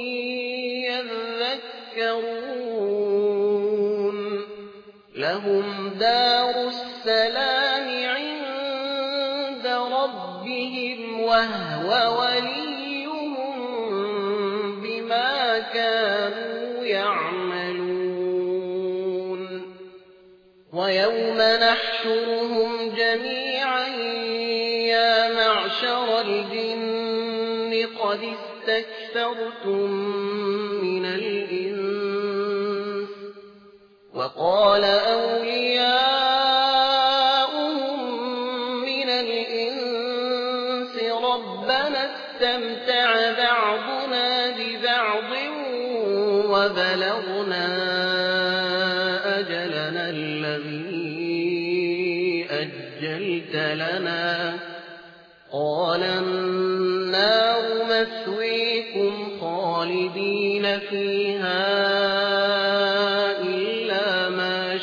يذكرون لهم دار السلام عند ربهم وهو وليهم بما كانوا يعملون ويوم نحشرهم جميعا يا معشر الجن قد استكثرتم من الإنس وقال أولياؤهم من الإنس ربنا استمتع بعضنا ببعض وبلغنا أجلنا الذي أجلت لنا قال النار مثويكم خالدين فيها إلا ما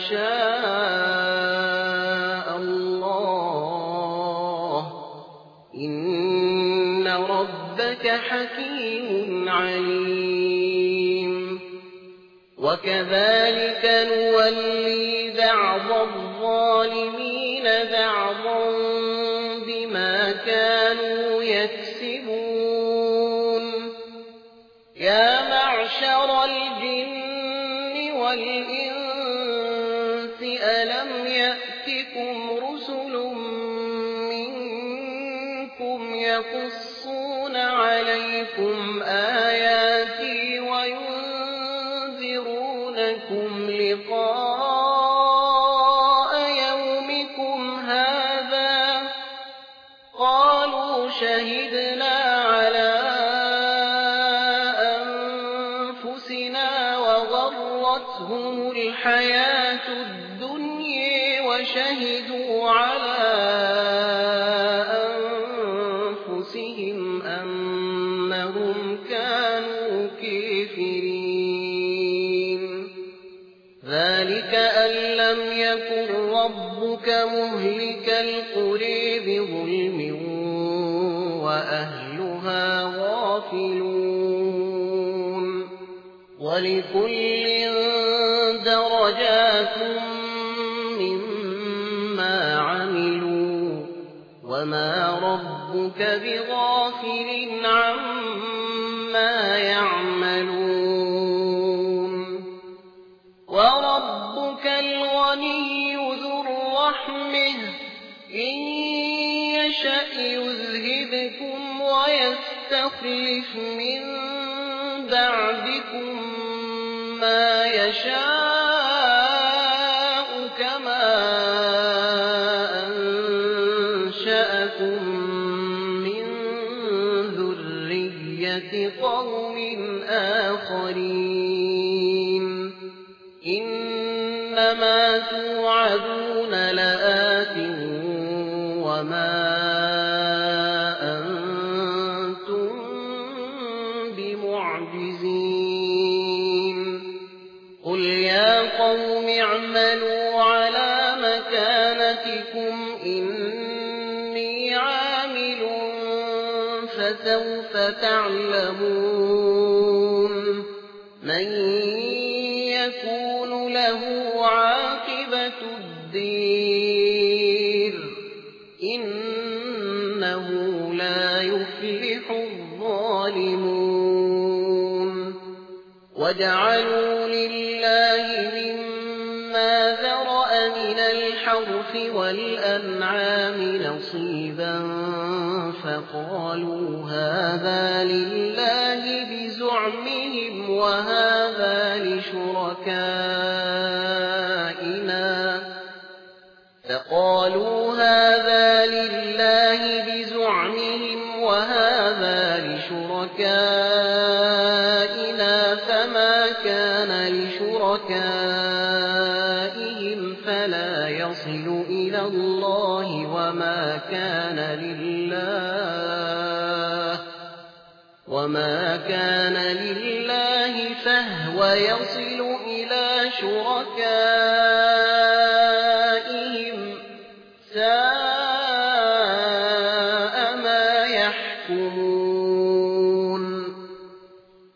شاء الله إن ربك حكيم عليم وكذلك نولي بعض الظالمين بعضا بما كانوا يكسبون يا معشر الجن والإنس ألم يأتكم رسل منكم يقصون عليكم آياتي وينذرونكم لقاء يومكم هذا قالوا شهدنا على أنفسنا وغرتهم الحياة الدنيا وشهدوا على أنفسهم أنهم كانوا كافرين ذلك أن لم يكن ربك مهلك القرى بظلم وأهلها غافلون ولكل درجات مما عملوا وما ربك بغافل عما يعملون وربك الغني ذو الرحمة إن يشأ يذهبكم ويستخلف من بعدكم ما يشاء كما أنشأكم من ذرية قوم آخرين إنما توعدون لآت وما أنتم بمعجزين قل يا قوم اعملوا على مكانتكم إني عامل فسوف تعلمون من يكون له عاقبة الدير إنه لا يفلح الظالمون وجعلوا لله مما ذرأ من الحرث والأنعام نصيبا فقالوا هذا لله بزعمهم وهذا لشركائنا فقالوا هذا لله بزعمهم وهذا لشركائنا فما كان لشركائهم فلا يصل إلى الله وما كان لله وما كان لله فهو يصل إلى شركائهم ساء ما يحكمون.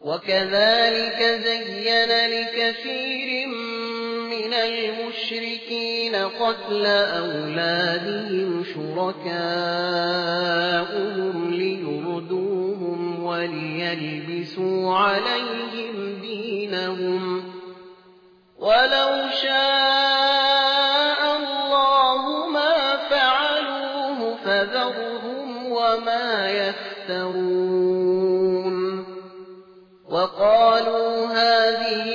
وكذلك زين لكثير من المشركين قتل أولادهم شركاؤهم ليردوهم وليلبسوا عليهم دينهم ولو شاء الله ما فعلوه فذرهم وما يفترون وقالوا هذه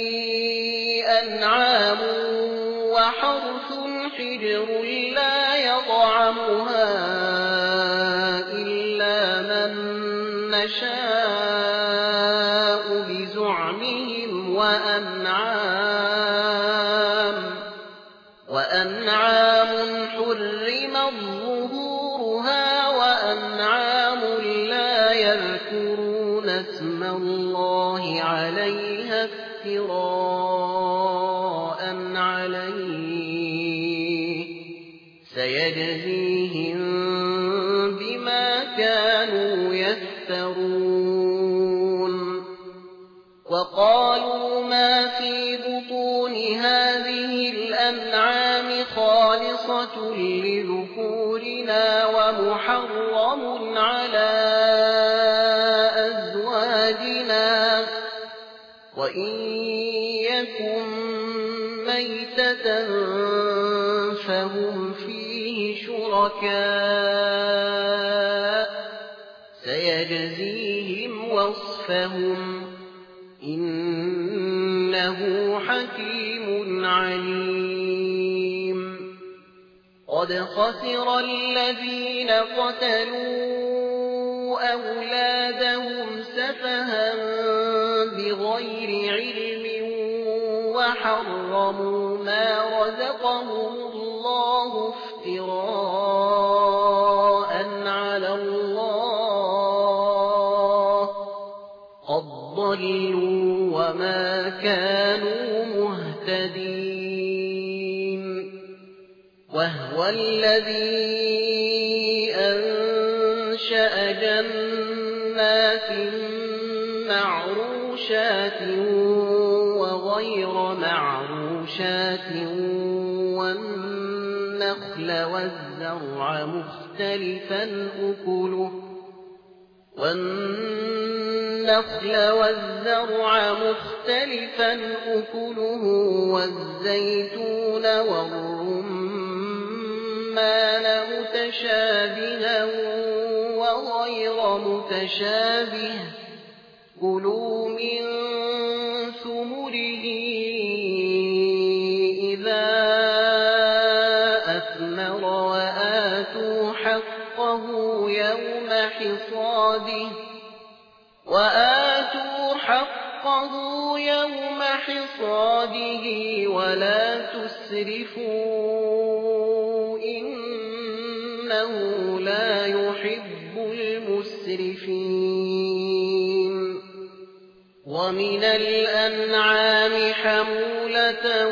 أنعام وحرث حجر لا يطعمها إلا من نشاء بزعمهم وأنعام, وأنعام حرمت ظهورها وأنعام لا يذكرون اسم الله عليها افتراء عليه سيجزيهم بما كانوا يفترون وقالوا ما في بطون هذه الأنعام خالصة لذكورنا ومحرم على أزواجنا وإن يكن ميتة فهم فيه شركاء سيجزيهم وصفهم إنه حكيم عليم قد خسر الذين قتلوا أولادهم سفها بغير علم وحرموا ما رزقهم الله افتراء على الله قد ضلوا وما كانوا مهتدين وهو الذي أنشأ جنات معروشات وغير معروشات والنخل والزرع مختلفا أكله والنخل والزرع مختلفا أكله والزيتون والرمان متشابها وغير متشابه كلوا من ثمره إذا أثمر وآتوا حقه يوم حصاده وآتوا حقه يوم حصاده ولا تسرفوا إنه لا يحب المسرفين ومن الأنعام حمولة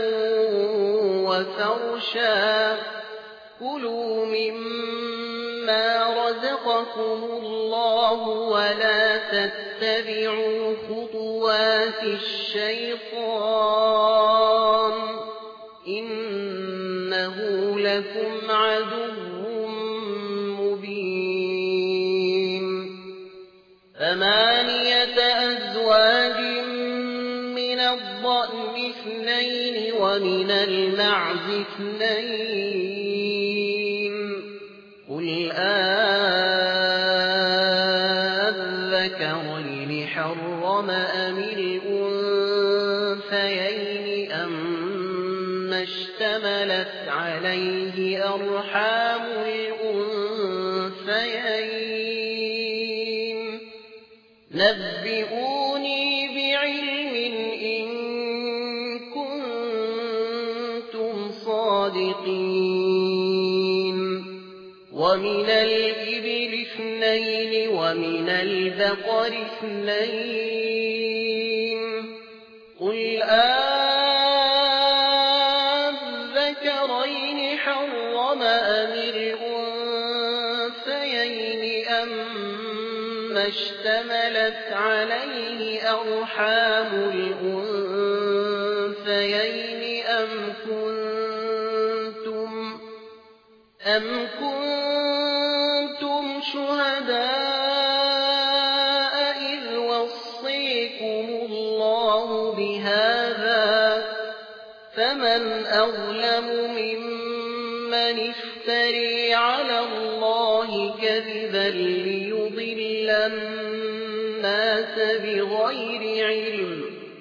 وفرشا كلوا مما رزقكم الله ولا تتبعوا خطوات الشيطان إنه لكم عدو مبين ثمانية أزواج من الضأن اثنين ومن المعز اثنين قل أذكرين حرم أم الأنثيين أما اشتملت عليه أرحام الأنثيين نبئوني بعلم إن كنتم صادقين ومن الإبل اثنين ومن البقر اثنين قل أذكرين حرم أم الأنثيين أما اشتملت عليه أرحام الأنثيين أم كنتم أم كنتم شهداء إذ وصيكم الله بهذا فمن أظلم ممن افتري على الله كذبا ليضل الناس بغير علم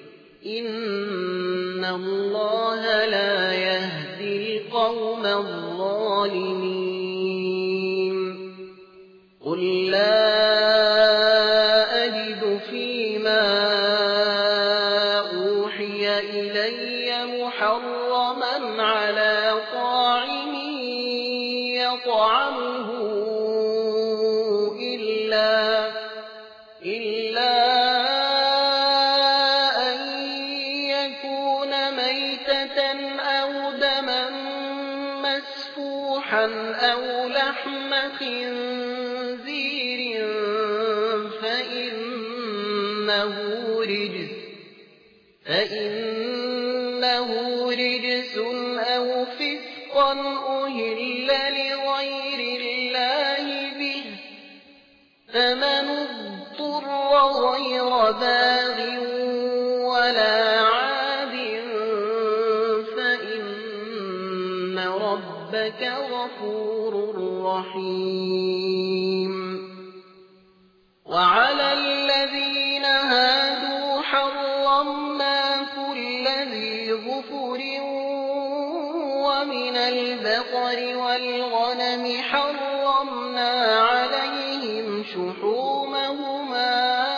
إن الله لا يهدي القوم الظالمين قل لا أجد فيما أوحي إلي محرما على طاعم يطعمه إلا إلا أن يكون ميتة أو دما مسفوحا أو لحم خنزير فإنه رجس فإنه رجس أو فسقا أهل لغير الله به فمن اضطر غير باغ ولا عاد فإن ربك غفور رحيم وعلى الذين هادوا حرمنا كل ذي ظفر ومن البقر والغنم حرمنا عليهم شحومهما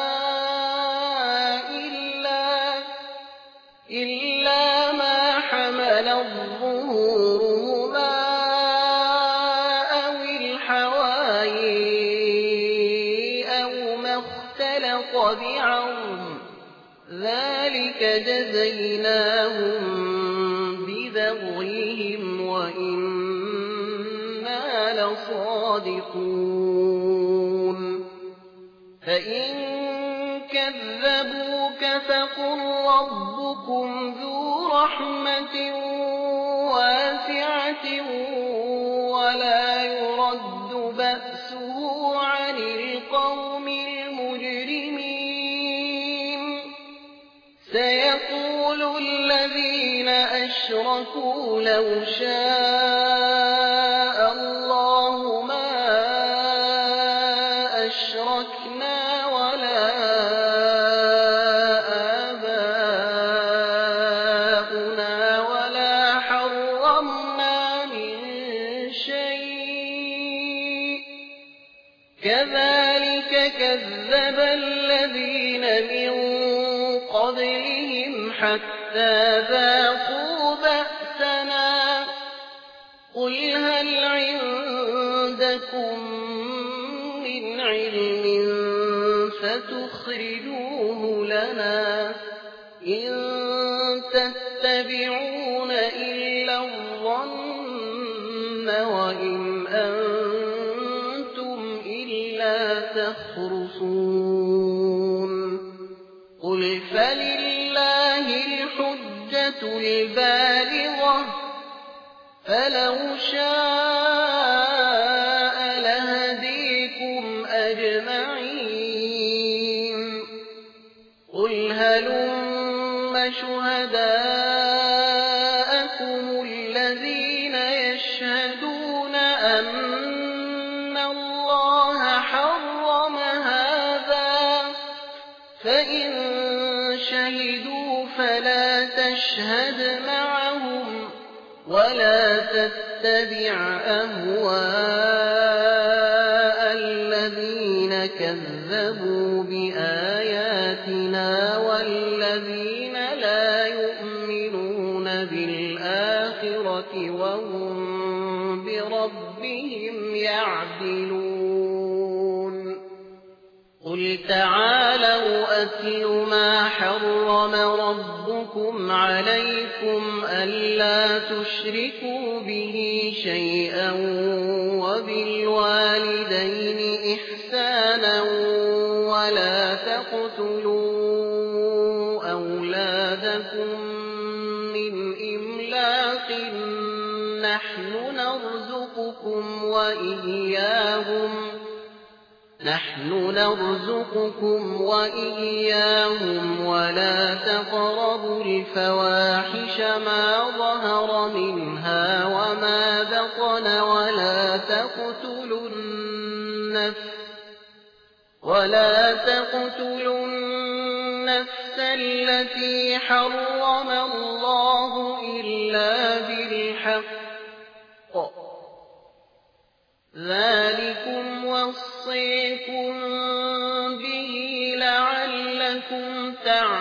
إلا, إلا ما حملت ظهورهما أو الحوايا أو ما اختلط بعظم ذلك جزيناهم ببغيهم وإنا لصادقون فإن كذبوك فقل ربكم ذو رحمة واسعة ولا يرد بأسه عن القوم المجرمين سيقول الذين أشركوا لو شاء الله ما أشركنا ولا آباؤنا ولا حرمنا من شيء كذلك كذب الذين من قبلهم حتى ذاقوا بأسنا قل هل عندكم من علم فتخرجوه لنا إن تتبعون إلا الظن وإن أنتم إلا تخرصون قل فلله الحجة البالغة فلو شاء لهديكم أجمعين قل هلم شهداءكم الذين يشهدون أن الله حرم هذا فإن شهدوا فلا تشهد معهم ولا تتبع أهواء الذين كذبوا بآياتنا والذين لا يؤمنون بالآخرة وهم بربهم يعدلون قل تعالوا أتل ما حرم ربكم عليكم ألا تشركوا به شيئا وبالوالدين إحسانا تقتلوا أولادكم من إملاق نحن نرزقكم وإياهم نحن نرزقكم وإياهم ولا تقربوا الفواحش ما ظهر منها وما بطن ولا تقتلوا النفس ولا تقتلوا النفس التي حرم الله إلا بالحق ذلكم وصيكم به لعلكم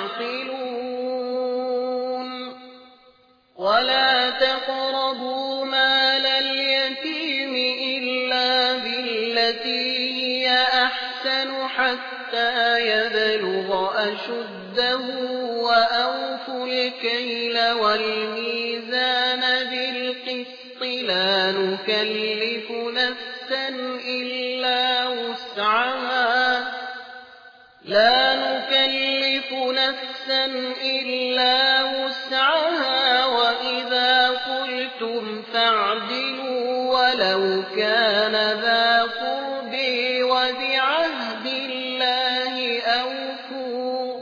تعقلون ولا تقربوا مال اليتيم إلا بالتي هي أحسن حتى يبلغ أشده وأوفوا الكيل والميزان بالقسط لا نكلف نفسا إلا وسعها لا نكلف نفسا إلا وسعها وإذا قلتم فاعدلوا ولو كان ذا قرب وبعهد الله أوفوا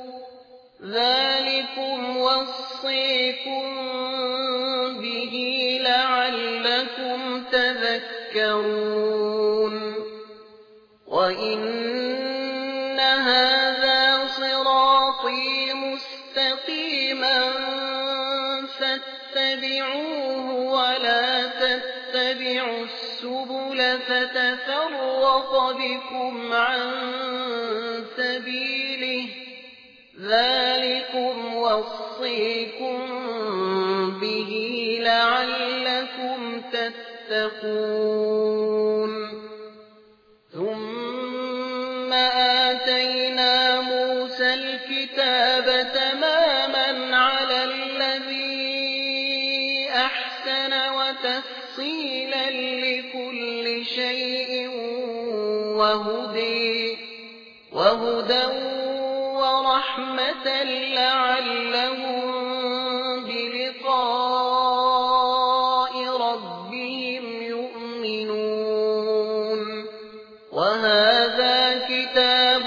ذلكم وصيكم به لعلكم تذكرون وإن هذا صراطي مستقيما فاتبعوه ولا تتبعوا السبل فتفرق بكم عن سبيله ذلكم وصيكم به لعلكم تتقون ثم آتينا موسى الكتاب تماما على الذي أحسن وتفصيلا لكل شيء وهدى وهدى ورحمة لعلهم بلقاء ربهم يؤمنون وهذا كتاب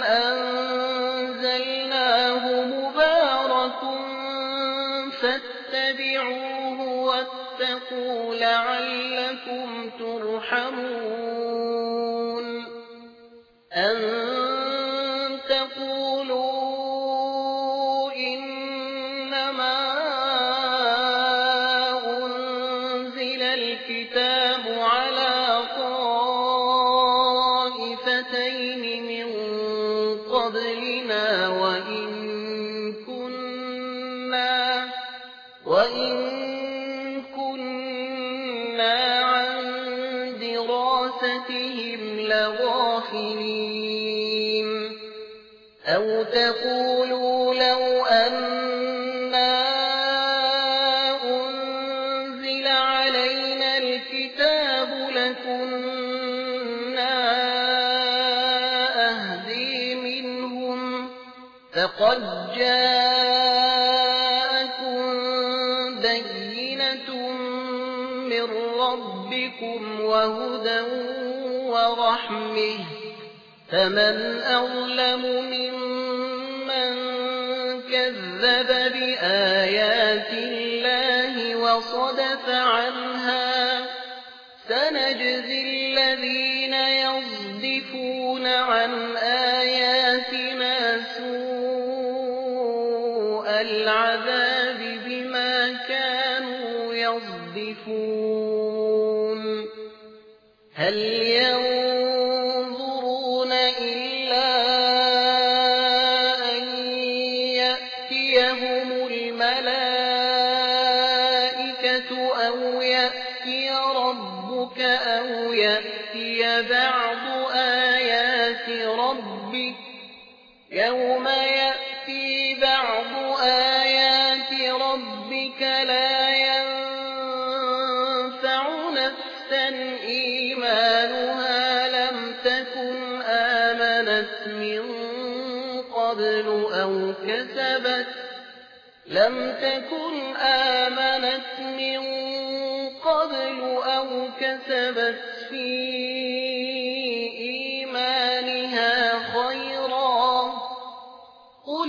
أنزلناه مبارك فاتبعوه واتقوا لعلكم ترحمون أن تقولوا إنما أنزل الكتاب على طائفتين من قبلنا وإن كنا وإن كنا عن دراستهم لغافلين أو تقولوا لو أنا أنزل علينا الكتاب لكنا أهدي منهم فقد جاءكم بينة من ربكم وهدى ورحمة فمن أظلم ممن كذب بآيات الله وصدف عنها سنجزي الذين يصدفون عن آياتنا سوء العذاب بما كانوا يصدفون هل ينظرون إلا أن يأتيهم الملائكة أو يأتي ربك أو يأتي بعض آيات ربك يوم يأتي بعض آيات ربك لا ينفع نفسا إيمانها لم تكن آمنت من أو كسبت لم تكن آمنت من قبل أو كسبت في إيمانها خيرا قل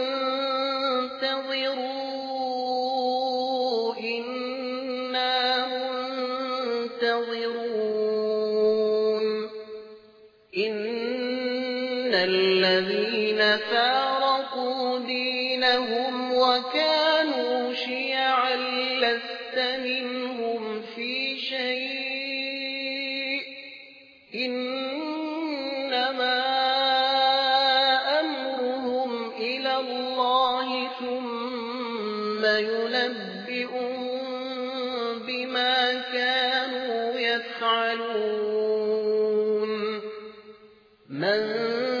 انتظروا إنا منتظرون إن الذين فارقوا دينهم وكانوا شيعا لست منهم في شيء إنما أمرهم إلى الله ثم ينبئهم بما كانوا يفعلون من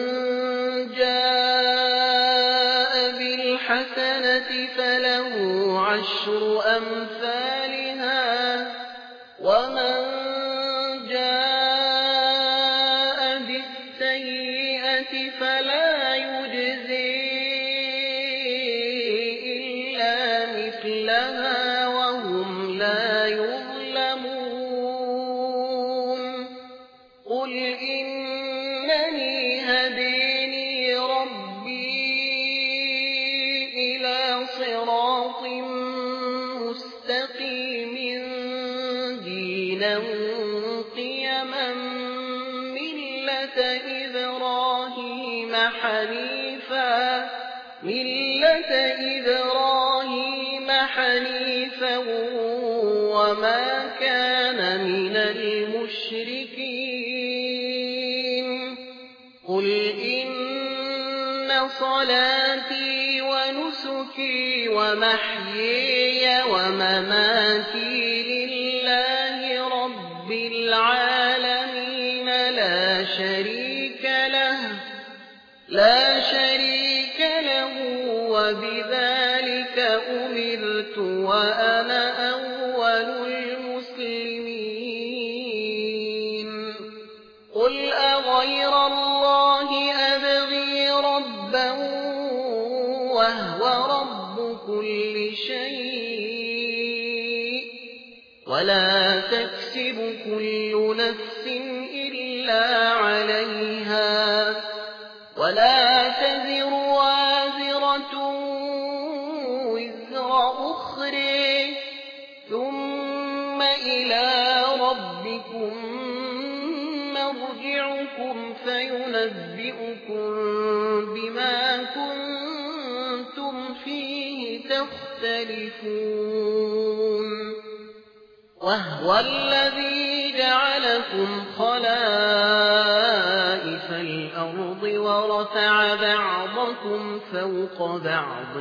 جاء بالحسنة فله عشر أمثالها ومن جاء بالسيئة فلا يجزي إلا مثلها وهم لا يظلمون قل إنني هديني ربي إلى صراط مستقيم دينا قيما ملة إبراهيم حنيفا ملة إبراهيم حنيفا وما كان من المشركين قل إن صلاتي ونسكي ومحيي ومماتي لله رب العالمين لا شريك له لا شريك له وبذلك أمرت وأنا أول المسلمين قل أغير الله أبغي ربا وهو رب كل شيء ولا تكسب كل نفس إلا عليها ولا تزر وازرة وزر أخرى ثم إلى ربكم مرجعكم فينبئكم بما كنتم فيه تختلفون وهو الذي جعلكم خلائف الأرض ورفع بعضكم فوق بعض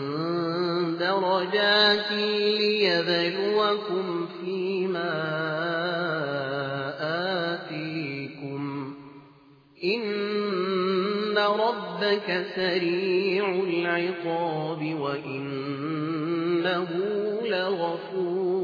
درجات ليبلوكم فيما آتيكم إن ربك سريع العقاب وإنه لغفور